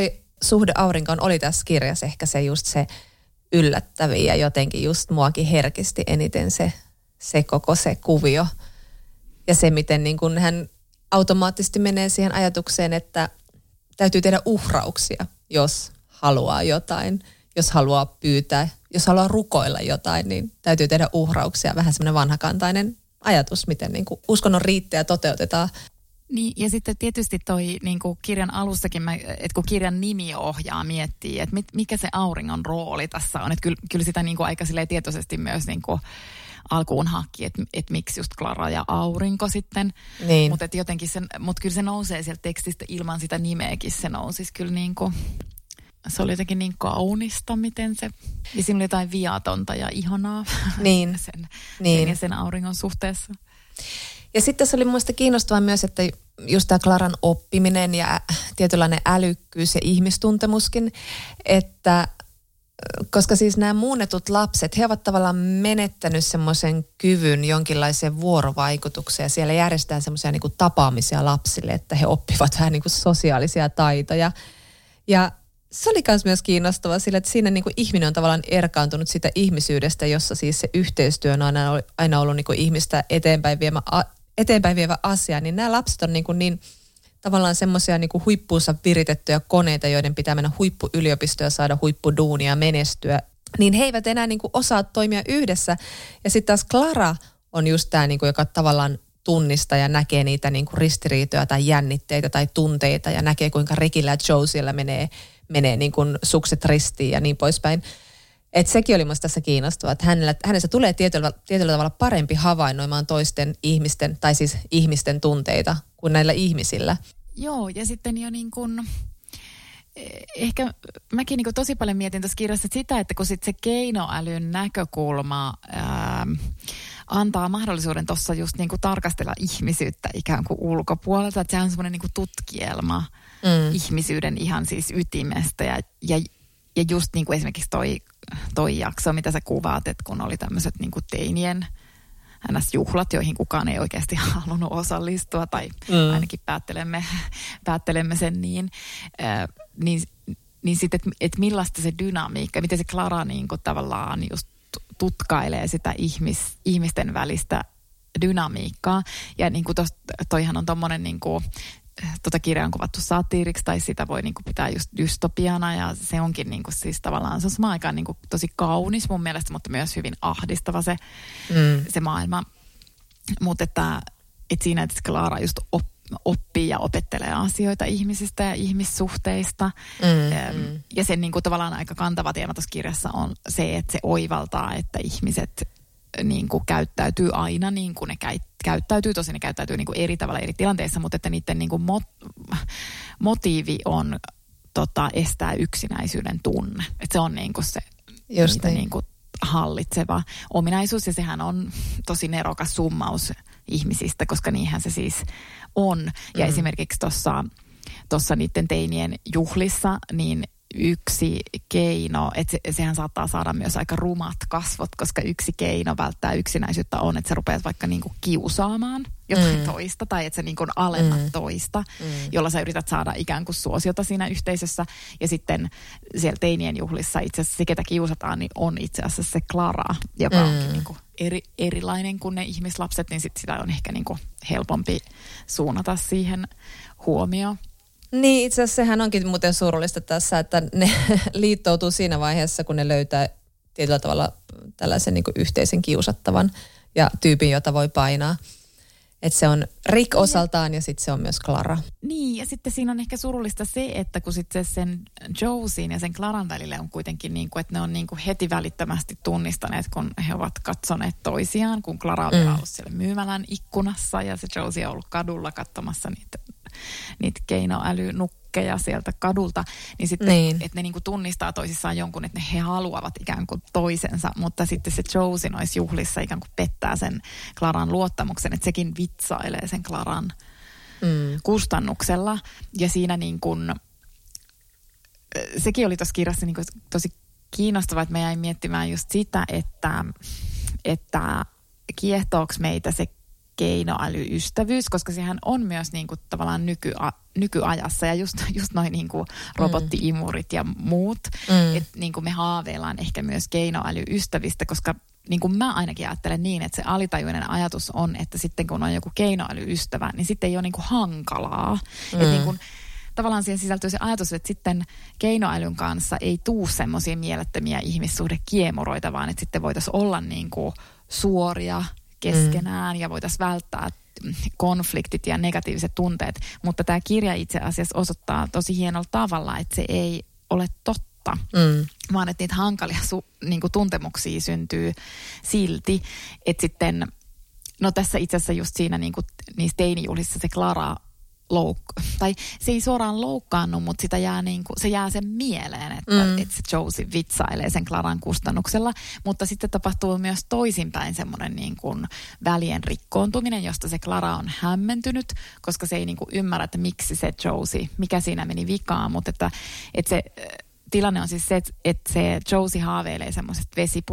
suhde aurinkoon oli tässä kirjassa ehkä se just se yllättäviä ja jotenkin just muakin herkisti eniten se koko se kuvio. Ja se, miten niin kun hän automaattisesti menee siihen ajatukseen, että täytyy tehdä uhrauksia, jos haluaa jotain. Jos haluaa pyytää, jos haluaa rukoilla jotain, niin täytyy tehdä uhrauksia. Vähän semmoinen vanhakantainen ajatus, miten niin kuin uskonnon riittejä toteutetaan. Niin, ja sitten tietysti toi niin kuin kirjan alussakin, että kun kirjan nimi ohjaa, miettii, että mikä se auringon rooli tässä on. Että kyllä sitä niin kuin aika tietoisesti myös niin kuin alkuun hakki, että miksi just Clara ja aurinko sitten. Niin. Mutta kyllä se nousee sieltä tekstistä ilman sitä nimeäkin. Se nousisi kyllä niin kuin, se oli jotenkin niin kaunista, miten se, ja siinä oli jotain viatonta ja ihanaa niin. sen ja sen auringon suhteessa. Ja sitten se oli muista kiinnostavaa myös, että just tämä Claran oppiminen ja tietynlainen älykkyys ja ihmistuntemuskin, että koska siis nämä muunnetut lapset, he ovat tavallaan menettänyt semmoisen kyvyn jonkinlaiseen vuorovaikutukseen. Siellä järjestetään semmoisia niin kuin tapaamisia lapsille, että he oppivat vähän niin kuin sosiaalisia taitoja. Ja se oli myös kiinnostavaa sillä, että siinä niin kuin ihminen on tavallaan erkaantunut siitä ihmisyydestä, jossa siis se yhteistyö on aina ollut niin kuin ihmistä eteenpäin vievä asia. Niin nämä lapset on niin tavallaan semmoisia niin kuin huippuunsa viritettyjä koneita, joiden pitää mennä huippuyliopistoon ja saada huippuduunia ja menestyä. Niin he eivät enää niin kuin osaa toimia yhdessä. Ja sitten taas Clara on just tämä, niin kuin, joka tavallaan tunnistaa ja näkee niitä niin kuin ristiriitoja tai jännitteitä tai tunteita ja näkee, kuinka Rickillä ja Josiella menee niin kuin sukset ristiin ja niin poispäin. Että sekin oli musta tässä kiinnostavaa, että hänessä tulee tietyllä tavalla parempi havainnoimaan toisten ihmisten, tai siis ihmisten tunteita kuin näillä ihmisillä. Joo, ja sitten jo niin kuin, ehkä mäkin niin kuin tosi paljon mietin tuossa kirjassa sitä, että kun sitten se keinoälyn näkökulma antaa mahdollisuuden tuossa just niin kuin tarkastella ihmisyyttä ikään kuin ulkopuolelta, että se on semmoinen niin kuin tutkielma ihmisyyden ihan siis ytimestä ja just niin kuin esimerkiksi toi jakso, mitä sä kuvaat, että kun oli tämmöiset niin kuin teinien NS-juhlat, joihin kukaan ei oikeasti halunnut osallistua, tai ainakin päättelemme sen niin sitten, että millaista se dynamiikka, miten se Clara niin kuin tavallaan just tutkailee sitä ihmisten välistä dynamiikkaa. Ja niin kuin toihan on tommonen niin kuin kirja on kuvattu satiiriksi tai sitä voi niin kuin pitää just dystopiana ja se onkin niin kuin siis tavallaan se on samaan aikaan niin kuin tosi kaunis mun mielestä, mutta myös hyvin ahdistava se maailma. Mutta että siinä, että Clara just oppii ja opettelee asioita ihmisistä ja ihmissuhteista. Ja sen niin kuin tavallaan aika kantava teema tuossa kirjassa on se, että se oivaltaa, että ihmiset niin kuin käyttäytyy aina niin kuin ne käyttäytyy. Tosin ne käyttäytyy niin kuin eri tavalla eri tilanteissa, mutta että niiden niin kuin motiivi on estää yksinäisyyden tunne. Että se on niin kuin se niitä niin kuin hallitseva ominaisuus ja sehän on tosi nerokas summaus ihmisistä, koska niinhän se siis on. Ja esimerkiksi tuossa niiden teinien juhlissa, niin yksi keino, että sehän saattaa saada myös aika rumat kasvot, koska yksi keino välttää yksinäisyyttä on, että sä rupeat vaikka niinku kiusaamaan jotain toista tai että sä niinku alennat toista, jolla sä yrität saada ikään kuin suosiota siinä yhteisössä. Ja sitten siellä teinien juhlissa itse asiassa se, ketä kiusataan, niin on itse asiassa se Clara, joka onkin niinku erilainen kuin ne ihmislapset, niin sit sitä on ehkä niinku helpompi suunnata siihen huomioon. Niin, itse asiassa sehän onkin muuten surullista tässä, että ne liittoutuu siinä vaiheessa, kun ne löytää tietyllä tavalla tällaisen niin kuin yhteisen kiusattavan ja tyypin, jota voi painaa. Että se on Rick osaltaan ja sitten se on myös Clara. Niin, ja sitten siinä on ehkä surullista se, että kun sitten sen Josien ja sen Claran välille on kuitenkin niin kuin, että ne on niin kuin heti välittömästi tunnistaneet, kun he ovat katsoneet toisiaan, kun Clara on ollut siellä myymälän ikkunassa ja se Josie on ollut kadulla katsomassa niitä keinoälynukkeja sieltä kadulta, niin sitten, että ne niinku tunnistaa toisissaan jonkun, että he haluavat ikään kuin toisensa, mutta sitten se Josie noissa juhlissa ikään kuin pettää sen Claran luottamuksen, että sekin vitsailee sen Claran kustannuksella, ja siinä niin kuin, sekin oli tuossa kirjassa niin kuin tosi kiinnostavaa, että me jäin miettimään just sitä, että kiehtooko meitä se keinoälyystävyys, koska sehän on myös niin kuin tavallaan nykyajassa ja just noin niin kuin robotti-imurit ja muut, että niin kuin me haaveillaan ehkä myös keinoälyystävistä, koska niin kuin mä ainakin ajattelen niin, että se alitajuinen ajatus on, että sitten kun on joku keinoälyystävä, niin sitten ei ole niin kuin hankalaa. Että niin kuin tavallaan siihen sisältyy se ajatus, että sitten keinoälyn kanssa ei tuu semmoisia mielettömiä ihmissuhdekiemuroita, vaan että sitten voitaisiin olla niin kuin suoria keskenään ja voitaisiin välttää konfliktit ja negatiiviset tunteet. Mutta tämä kirja itse asiassa osoittaa tosi hienolla tavalla, että se ei ole totta, vaan että niitä hankalia niin kuin tuntemuksia syntyy silti. Että sitten, no tässä itse asiassa just siinä niin kuin niissä teinijuhlissa se Clara tai se ei suoraan loukkaannut, mutta sitä jää se jää sen mieleen, että se Josie vitsailee sen Claran kustannuksella, mutta sitten tapahtuu myös toisinpäin semmoinen niin kuin välien rikkoontuminen, josta se Clara on hämmentynyt, koska se ei niin kuin ymmärrä, että miksi se Josie, mikä siinä meni vikaan, mutta että se tilanne on siis se, että se Josie haaveilee semmoisesta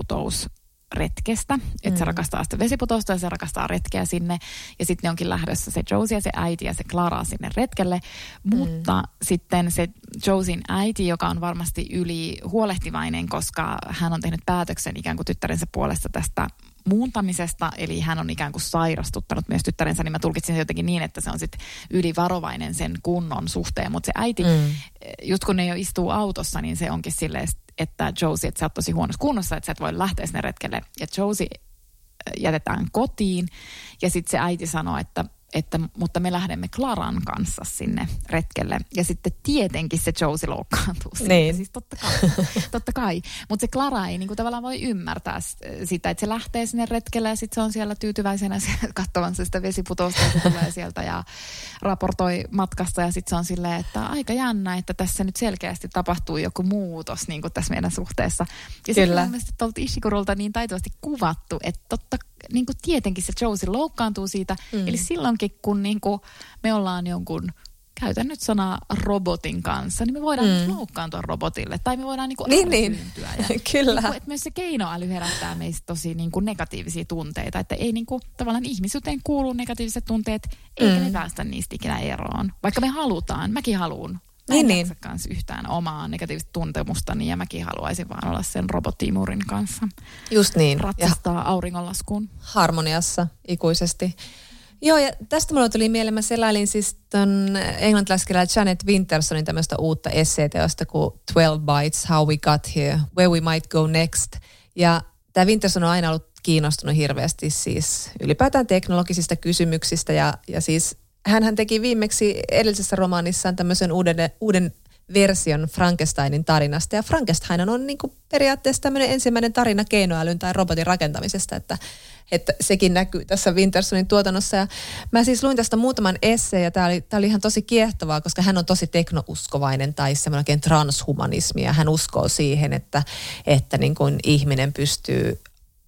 vesiputousretkestä, että se rakastaa sitä vesiputousta ja se rakastaa retkeä sinne ja sitten ne onkin lähdössä se Josie ja se äiti ja se Clara sinne retkelle, mutta sitten se Josien äiti, joka on varmasti yli huolehtivainen, koska hän on tehnyt päätöksen ikään kuin tyttärensä puolesta tästä muuntamisesta, eli hän on ikään kuin sairastuttanut myös tyttärensä, niin mä tulkitsin se jotenkin niin, että se on sitten ylivarovainen sen kunnon suhteen, mutta se äiti, just kun ne jo istuu autossa, niin se onkin silleen, että Josie, että sä oot tosi huonossa kunnossa, että sä et voi lähteä sinne retkelle. Ja Josie jätetään kotiin ja sitten se äiti sanoo, että mutta me lähdemme Claran kanssa sinne retkelle. Ja sitten tietenkin se Josie loukkaantuu sinne. Niin. Siis totta kai. Mutta se Clara ei niinku tavallaan voi ymmärtää sitä, että se lähtee sinne retkelle ja sitten se on siellä tyytyväisenä katsovansa sitä vesiputousta ja se tulee sieltä ja raportoi matkasta ja sitten se on silleen, että aika jännä, että tässä nyt selkeästi tapahtuu joku muutos niinku tässä meidän suhteessa. Ja sitten mun mielestä tuolta Ishikurulta niin taitavasti kuvattu, että niin kuin tietenkin se Josie loukkaantuu siitä. Eli silloinkin, kun niin kuin me ollaan jonkun, käytän nyt sanaa robotin kanssa, niin me voidaan myös loukkaantua robotille. Tai me voidaan ärsyyntyä. Kyllä. Niin että myös se keinoäly herättää meistä tosi niin kuin negatiivisia tunteita. Että ei niin kuin, tavallaan ihmisyyteen kuuluu negatiiviset tunteet, eikä me päästä niistä ikinä eroon. Vaikka me halutaan, mäkin haluun. Mä en jaksa kanssa yhtään omaa negatiivista tuntemustani ja mäkin haluaisin vaan olla sen robottiimurin kanssa. Just niin. Ratsastaa auringonlaskuun. Harmoniassa ikuisesti. Joo, ja tästä mulla tuli mieleen, mä selailin siis ton englantilaiskirjailija Janet Wintersonin tämmöistä uutta esseeteosta kuin 12 Bites, How We Got Here, Where We Might Go Next. Ja tämä Winterson on aina ollut kiinnostunut hirveästi siis ylipäätään teknologisista kysymyksistä ja siis hänhän teki viimeksi edellisessä romaanissaan tämmöisen uuden version Frankensteinin tarinasta. Ja Frankenstein on niin kuin periaatteessa tämmöinen ensimmäinen tarina keinoälyn tai robotin rakentamisesta, että sekin näkyy tässä Wintersonin tuotannossa. Ja mä siis luin tästä muutaman esseen ja tää oli ihan tosi kiehtovaa, koska hän on tosi teknouskovainen tai semmoinen oikein transhumanismi ja hän uskoo siihen, että niin kuin ihminen pystyy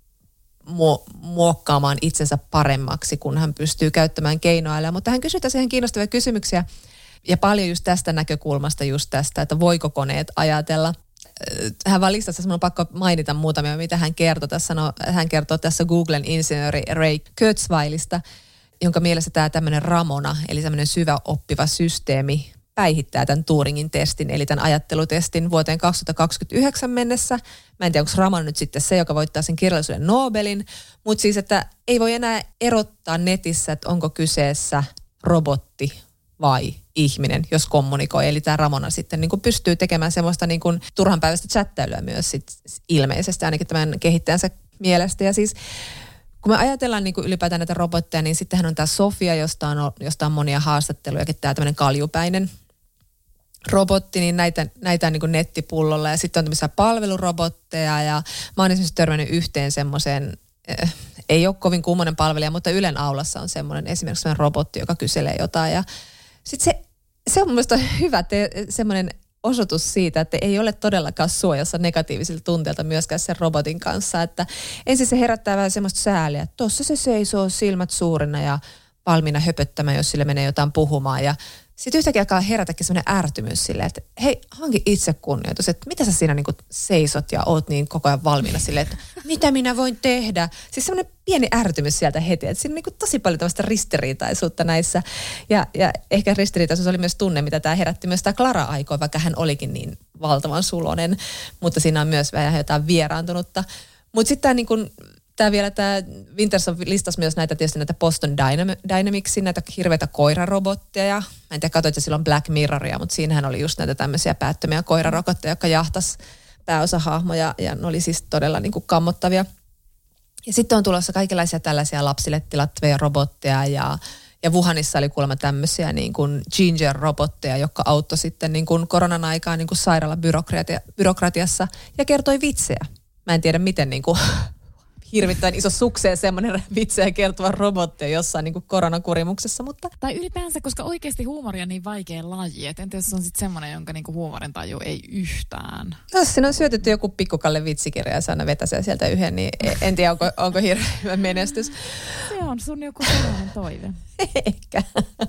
muokkaamaan itsensä paremmaksi, kun hän pystyy käyttämään keinoälyä. Mutta hän kysyi tässä ihan kiinnostavia kysymyksiä ja paljon just tästä näkökulmasta, just tästä, että voiko koneet ajatella. Hän vaan listasi, että minun on pakko mainita muutamia, mitä hän kertoo tässä. Hän kertoo tässä Googlen insinööri Ray Kurzweilista, jonka mielestä tämä tämmöinen Ramona, eli tämmöinen syväoppiva systeemi, päihittää tämän Turingin testin, eli tämän ajattelutestin vuoteen 2029 mennessä. Mä en tiedä, onko Ramona nyt sitten se, joka voittaa sen kirjallisuuden Nobelin, mutta siis, että ei voi enää erottaa netissä, että onko kyseessä robotti vai ihminen, jos kommunikoi. Eli tämä Ramona sitten niin kuin pystyy tekemään semmoista niin kuin turhanpäiväistä chattailuja myös sit ilmeisesti, ainakin tämän kehittäjänsä mielestä. Ja siis kun me ajatellaan niin kuin ylipäätään näitä robotteja, niin sittenhän on tämä Sofia, josta on monia haastatteluja, tämä tämmöinen kaljupäinen robotti, niin näitä on niin kuin nettipullolla. Ja sitten on tämmöisiä palvelurobotteja ja mä oon esimerkiksi törmännyt yhteen semmoiseen, ei ole kovin kummonen palvelija, mutta Ylen aulassa on semmoinen esimerkiksi semmoinen robotti, joka kyselee jotain. Ja sitten se on mun mielestä hyvä semmoinen osoitus siitä, että ei ole todellakaan suojassa negatiivisilta tunteilta myöskään sen robotin kanssa. Että ensin se herättää vähän semmoista sääliä, että tuossa se seisoo silmät suurina ja valmiina höpöttämään, jos sille menee jotain puhumaan. Ja sitten yhtäkkiä alkaa herätäkin semmoinen ärtymys silleen, että hei, hanki itsekunnioitus, että mitä sä siinä niin kuin seisot ja oot niin koko ajan valmiina silleen, että mitä minä voin tehdä. Siis semmoinen pieni ärtymys sieltä heti, että siinä on niin kuin tosi paljon tämmöistä ristiriitaisuutta näissä. Ja ehkä ristiriitaisuus oli myös tunne, mitä tämä herätti myös tämä Clara aikoi, vaikka hän olikin niin valtavan sulonen, mutta siinä on myös vähän jotain vieraantunutta. Mutta sitten tämä niin kuin tämä Winterson listasi myös tietysti näitä Boston Dynamicsin, näitä hirveitä koirarobotteja. Mä en tiedä, katsoit silloin Black Mirroria, mutta siinähän oli just näitä tämmöisiä päättömiä koirarobotteja, jotka jahtas pääosahahmoja ja ne oli siis todella niin kuin kammottavia. Ja sitten on tulossa kaikenlaisia tällaisia lapsille tilattavia robotteja ja Wuhanissa oli kuulemma tämmöisiä niin kuin Ginger-robotteja, jotka auttoi sitten niin kuin koronan aikaan niin kuin sairaalabyrokratiassa ja kertoi vitsejä. Mä en tiedä miten niin kuin hirvittävän iso sukseen semmoinen vitsejä kertova robotti jossain niin kuin koronakurimuksessa, mutta... Tai ylipäänsä, koska oikeasti huumori on niin vaikea laji, että entä jos se on sitten semmoinen, jonka niin kuin huumorintaju ei yhtään. Jos siinä on syötetty joku pikkukalle vitsikirja ja se aina vetäsee sieltä yhden, niin en tiedä, onko hirveän hyvä menestys. Se on sun joku sellainen toive. Ehkä.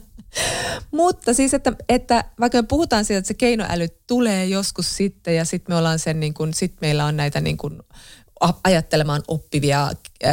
Mutta siis, että vaikka me puhutaan siitä, että se keinoäly tulee joskus sitten ja sitten me ollaan sen niin kuin, sit meillä on näitä niin kuin ajattelemaan oppivia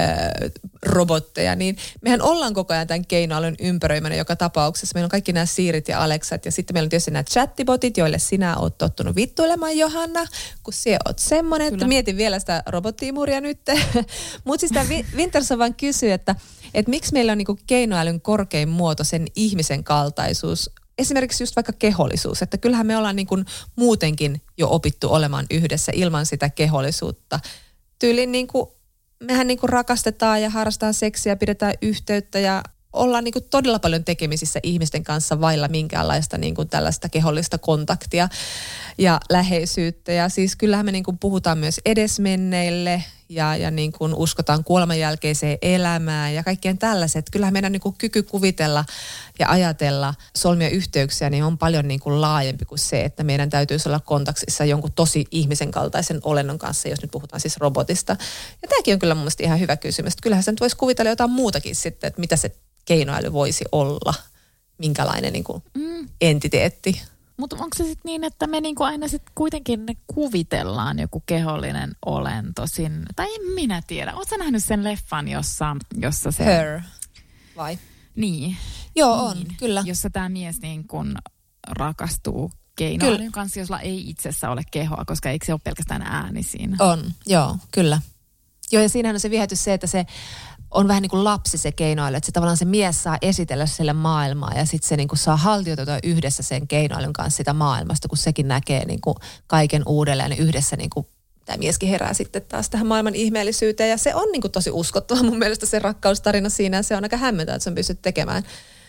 robotteja, niin mehän ollaan koko ajan tämän keinoälyn ympäröimänä joka tapauksessa. Meillä on kaikki nämä Sirit ja Alexat ja sitten meillä on tietysti nämä chattibotit, joille sinä oot tottunut vittuilemaan, Johanna, kun sinä oot semmoinen, että mietin vielä sitä robottiimuria nyt. Mutta siis tämä Winterson vaan kysyy, että miksi meillä on niinku keinoälyn korkein muoto sen ihmisen kaltaisuus, esimerkiksi just vaikka kehollisuus, että kyllähän me ollaan niinku muutenkin jo opittu olemaan yhdessä ilman sitä kehollisuutta. Tyyliin niinku, mehän niinku rakastetaan ja harrastetaan seksiä, pidetään yhteyttä ja ollaan niinku todella paljon tekemisissä ihmisten kanssa vailla minkäänlaista niinku tällaista kehollista kontaktia ja läheisyyttä. Ja siis kyllähän me niinku puhutaan myös edesmenneille ja niin kuin uskotaan kuoleman jälkeiseen elämään ja kaikkien tällaiset. Kyllähän meidän niin kuin kyky kuvitella ja ajatella solmia yhteyksiä niin on paljon niin kuin laajempi kuin se, että meidän täytyisi olla kontaktissa jonkun tosi ihmisen kaltaisen olennon kanssa, jos nyt puhutaan siis robotista. Ja tämäkin on kyllä mun mielestä ihan hyvä kysymys. Kyllähän sen voisi kuvitella jotain muutakin sitten, että mitä se keinoäly voisi olla, minkälainen niin kuin entiteetti. Mutta onko se sitten niin, että me niinku aina sitten kuitenkin kuvitellaan joku kehollinen olento sinne? Tai en minä tiedä. Oletko sä nähnyt sen leffan, jossa se... Her, vai? Niin. Joo, niin. On, kyllä. Jossa tämä mies niin kun rakastuu keinoälyn kanssa, jolla ei itsessä ole kehoa, koska eikö se ole pelkästään ääni siinä? On, joo, kyllä. Joo, ja siinähän on se viehätys se, että se on vähän niin kuin lapsi se keinoäly, että se tavallaan se mies saa esitellä sille maailmaa ja sitten se niin kuin saa haltioitua yhdessä sen keinoälyn kanssa sitä maailmasta, kun sekin näkee niin kuin kaiken uudelleen ja yhdessä niin kuin tämä mieskin herää sitten taas tähän maailman ihmeellisyyteen ja se on niin kuin tosi uskottava mun mielestä se rakkaustarina siinä ja se on aika hämmentävää, että se on pystytty tekemään,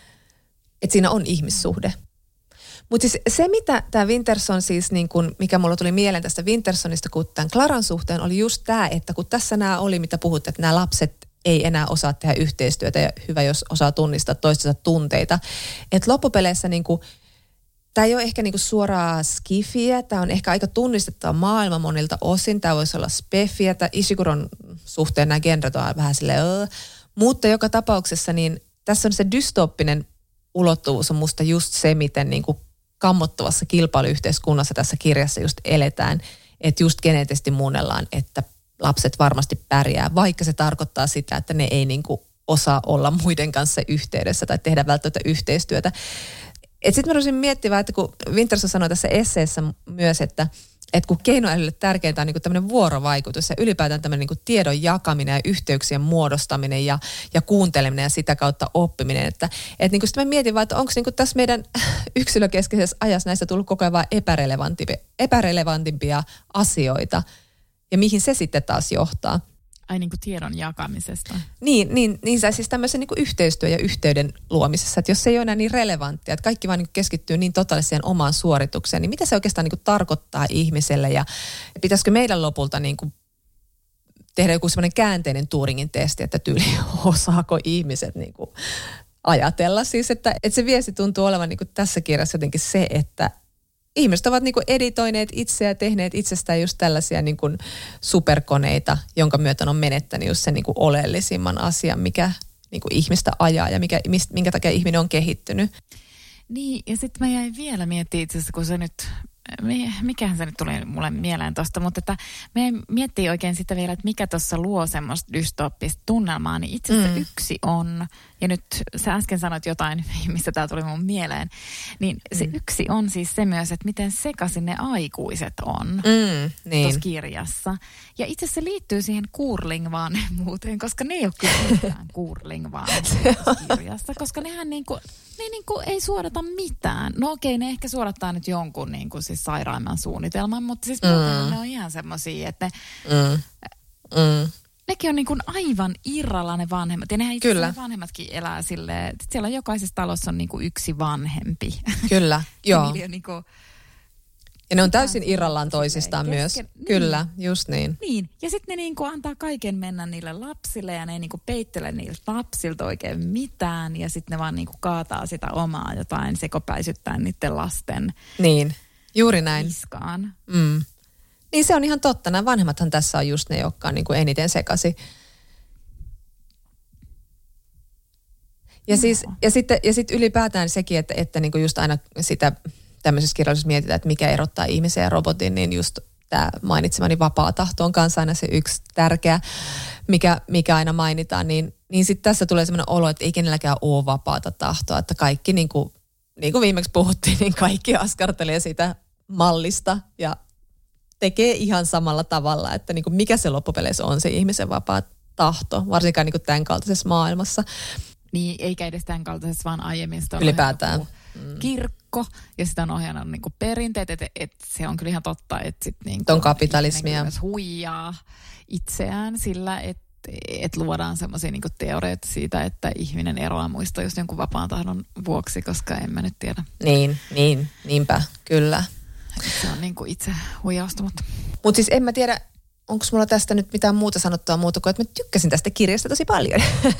että siinä on ihmissuhde. Mutta siis se, mitä tämä Winterson siis, niin kun, mikä mulla tuli mieleen tästä Wintersonista, kun tämän Claran suhteen oli just tämä, että kun tässä nämä oli, mitä puhutte, että nämä lapset ei enää osaa tehdä yhteistyötä ja hyvä, jos osaa tunnistaa toistensa tunteita. Että loppupeleissä niin kuin, tämä ei ole ehkä niin kuin suoraa skifiä, tämä on ehkä aika tunnistettava maailma monilta osin. Tämä voisi olla spefiä, tai Ishiguron suhteen nämä genret on vähän silleen, mutta joka tapauksessa niin tässä on se dystooppinen ulottuvuus on musta just se, miten niin kuin kammottavassa kilpailuyhteiskunnassa tässä kirjassa just eletään, että just geneettisesti muunnellaan, että lapset varmasti pärjää, vaikka se tarkoittaa sitä, että ne ei niin kuin osaa olla muiden kanssa yhteydessä tai tehdä välttämättä yhteistyötä. Sitten mä rupesin miettimään, että kun Winterson sanoi tässä esseessä myös, että kun keinoälylle tärkeintä on niin kuin tämmöinen vuorovaikutus ja ylipäätään tämmöinen niin kuin tiedon jakaminen ja yhteyksien muodostaminen ja kuunteleminen ja sitä kautta oppiminen. Että niin kuin sitten mä mietin vaan, että onko niin kuin tässä meidän yksilökeskeisessä ajassa näistä tullut koko ajan vaan epärelevantimpia asioita ja mihin se sitten taas johtaa. Ai niin kuin tiedon jakamisesta. Niin siis tämmöisen niin kuin yhteistyö ja yhteyden luomisessa, että jos se ei ole enää niin relevanttia, että kaikki vaan niin kuin keskittyy niin totaaliseen omaan suoritukseen, niin mitä se oikeastaan niin kuin tarkoittaa ihmiselle ja pitäisikö meidän lopulta niin kuin tehdä joku semmoinen käänteinen Turingin testi, että tyyli osaako ihmiset niin kuin ajatella. Siis, että se viesti tuntuu olevan niin kuin tässä kirjassa jotenkin se, että ihmiset ovat niin kuin editoineet itseä ja tehneet itsestään just tällaisia niin kuin superkoneita, jonka myötä on menettänyt just sen niin kuin oleellisimman asian, mikä niin kuin ihmistä ajaa ja minkä takia ihminen on kehittynyt. Niin, ja sitten mä jäin vielä miettimään itse asiassa, kun se nyt, mikähän se nyt tuli mulle mieleen tosta, mutta että me miettii oikein sitä vielä, että mikä tuossa luo semmoista dystooppista tunnelmaa, niin itse asiassa yksi on, ja nyt sä äsken sanoit jotain, mistä tää tuli mun mieleen, niin se yksi on siis se myös, että miten sekaisin ne aikuiset on niin. tuossa kirjassa. Ja itse asiassa se liittyy siihen Kurling-vanhemmuuteen, koska ne ei ole kyllä mitään Kurling-vanhemmuutta kirjassa, koska nehän ne ei suodata mitään. No okei, ne ehkä suodattaa nyt jonkun siis sairaimman suunnitelman, mutta siis muuten ne on ihan semmosia, että nekin on aivan irralla ne vanhemmat. Ja nehän itse asiassa vanhemmatkin elää silleen, että siellä jokaisessa talossa on yksi vanhempi. Kyllä, joo. Ja ne on täysin irrallaan toisistaan myös. Niin. Kyllä, just niin. Niin, ja sitten ne antaa kaiken mennä niille lapsille ja ne ei peittele niiltä lapsilta oikein mitään. Ja sitten ne vaan kaataa sitä omaa jotain sekopäisyttää niiden lasten niin, juuri näin. Niskaan. Niin se on ihan totta. Nämä vanhemmathan tässä on just ne, jotka on eniten sekaisin. Ja sitten ylipäätään sekin, että just aina sitä tämmöisessä kirjallisuudessa mietitään, että mikä erottaa ihmisen ja robotin, niin just tämä mainitsemani vapaa tahto on kanssa aina se yksi tärkeä, mikä aina mainitaan. Niin sitten tässä tulee semmoinen olo, että ei kenelläkään ole vapaata tahtoa, että kaikki niin kuin viimeksi puhuttiin, niin kaikki askartelee sitä mallista ja tekee ihan samalla tavalla, että niin kuin mikä se loppupeleissä on se ihmisen vapaa tahto, varsinkaan niin kuin tämän kaltaisessa maailmassa. Niin, eikä edes tämän kaltaisessa, vaan aiemmin sitä on ylipäätään kirkko ja sitä on ohjannut perinteet, että se on kyllä ihan totta, että sitten on kapitalismia. Myös huijaa itseään sillä, että luodaan semmoisia teorioita siitä, että ihminen eroaa muista just jonkun vapaan tahdon vuoksi, koska en mä nyt tiedä. Niinpä, kyllä. Se on itse huijausta, mutta siis en mä tiedä, onko mulla tästä nyt mitään muuta sanottua muuta kuin, että mä tykkäsin tästä kirjasta tosi paljon.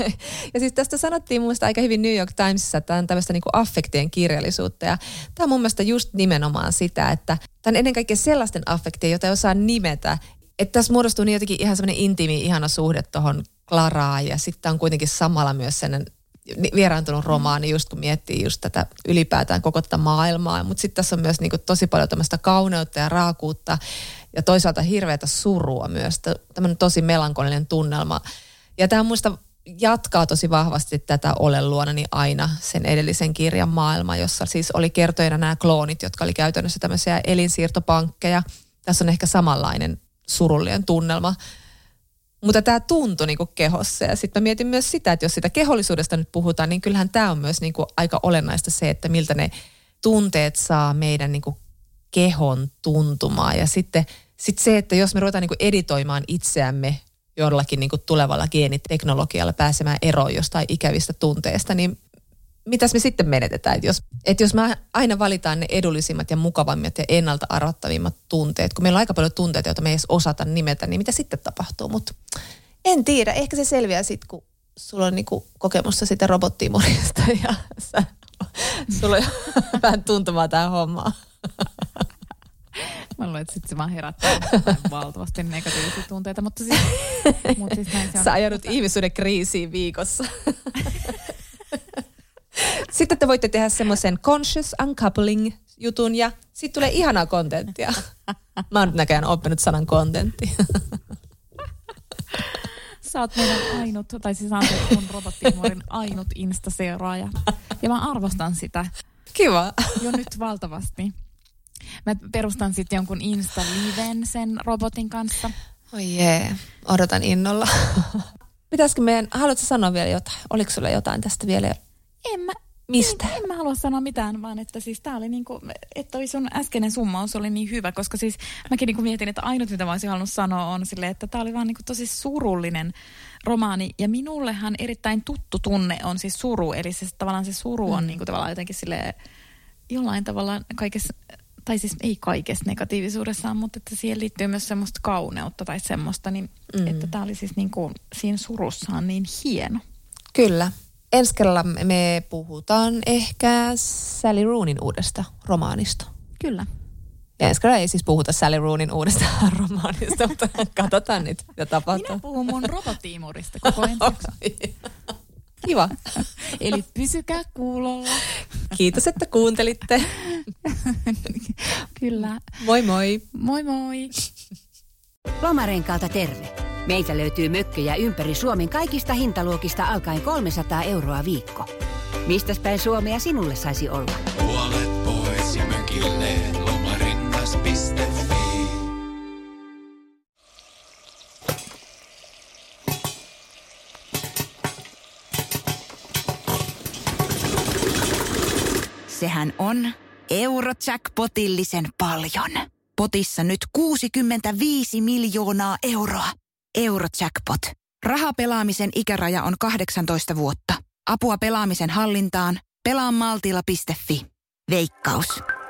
Ja siis tästä sanottiin mun mielestä aika hyvin New York Timesissa, että tämä on tämmöistä affektien kirjallisuutta. Ja tämä on mun mielestä just nimenomaan sitä, että tämä on ennen kaikkea sellaisten affektien, jota ei osaa nimetä. Että tässä muodostuu niin jotenkin ihan semmoinen intiimi, ihana suhde tuohon Claraan. Ja sitten on kuitenkin samalla myös sellainen vieraantunut romaani, just kun miettii just tätä ylipäätään koko tätä maailmaa. Mutta sitten tässä on myös tosi paljon tämmöistä kauneutta ja raakuutta ja toisaalta hirveätä surua myös. Tämmöinen tosi melankolinen tunnelma. Ja tämä muista jatkaa tosi vahvasti tätä Olen luonani aina sen edellisen kirjan maailma, jossa siis oli kertojana nämä kloonit, jotka oli käytännössä tämmöisiä elinsiirtopankkeja. Tässä on ehkä samanlainen surullinen tunnelma. Mutta tämä tuntui kehossa ja sitten mä mietin myös sitä, että jos sitä kehollisuudesta nyt puhutaan, niin kyllähän tämä on myös aika olennaista se, että miltä ne tunteet saa meidän kehon tuntumaan. Ja sitten se, että jos me ruvetaan editoimaan itseämme jollakin tulevalla geeniteknologialla pääsemään eroon jostain ikävistä tunteista, niin mitäs me sitten menetetään? Että jos me aina valitaan ne edullisimmat ja mukavammat ja ennalta arvattavimmat tunteet, kun meillä on aika paljon tunteita, joita me ei edes osata nimetä, niin mitä sitten tapahtuu? Mutta en tiedä, ehkä se selviää sitten, kun sulla on kokemusta sitä robottiimurista ja sulla on vähän tuntumaa tähän hommaan. Mä luulen, että sitten se vaan herättää valtavasti negatiivisia tunteita, mutta siis näin se on. Sä ajanut ihmisyyden kriisiin viikossa. Sitten te voitte tehdä semmoisen conscious uncoupling-jutun ja sitten tulee ihanaa kontenttia. Mä oon nyt näköjään oppinut sanan kontentti. Sä oot meidän ainut, tai siis anteeksi mun robottiimurin ainut Insta-seuraaja. Ja mä arvostan sitä. Kiva. Jo nyt valtavasti. Mä perustan sitten jonkun Insta-liven sen robotin kanssa. Oi jee, odotan innolla. Pitäisikö haluatko sanoa vielä jotain? Oliko sulla jotain tästä vielä? Mistä? En mä halua sanoa mitään, vaan että siis tää oli että toi sun äskeinen summaus oli niin hyvä, koska siis mäkin mietin, että ainut mitä mä olisin halunnut sanoa on silleen, että tää oli vaan tosi surullinen romaani ja minullehan erittäin tuttu tunne on siis suru, eli se tavallaan se suru on tavallaan jotenkin silleen jollain tavalla kaikessa, tai siis ei kaikessa negatiivisuudessaan, mutta että siihen liittyy myös semmoista kauneutta tai semmoista, niin että tää oli siis siinä surussaan niin hieno. Kyllä. Ensi kerralla me puhutaan ehkä Sally Rooneyn uudesta romaanista. Kyllä. Ja ensi kerralla ei siis puhuta Sally Rooneyn uudesta romaanista, mutta katsotaan nyt, mitä tapahtuu. Minä puhun mun robottiimurista koko ensi. Kiva. Eli pysykää kuulolla. Kiitos, että kuuntelitte. Kyllä. Moi moi. Moi moi. Lomarenkaalta terve. Meiltä löytyy mökkejä ympäri Suomen kaikista hintaluokista alkaen 300 € viikko. Mistäs päin Suomea sinulle saisi olla? Puolet pois ja mökille lomarengas.fi. Sehän on Eurojackpotillisen paljon. Potissa nyt 65 miljoonaa euroa. Eurojackpot. Rahapelaamisen ikäraja on 18 vuotta. Apua pelaamisen hallintaan. Pelaamaltilla.fi. Veikkaus.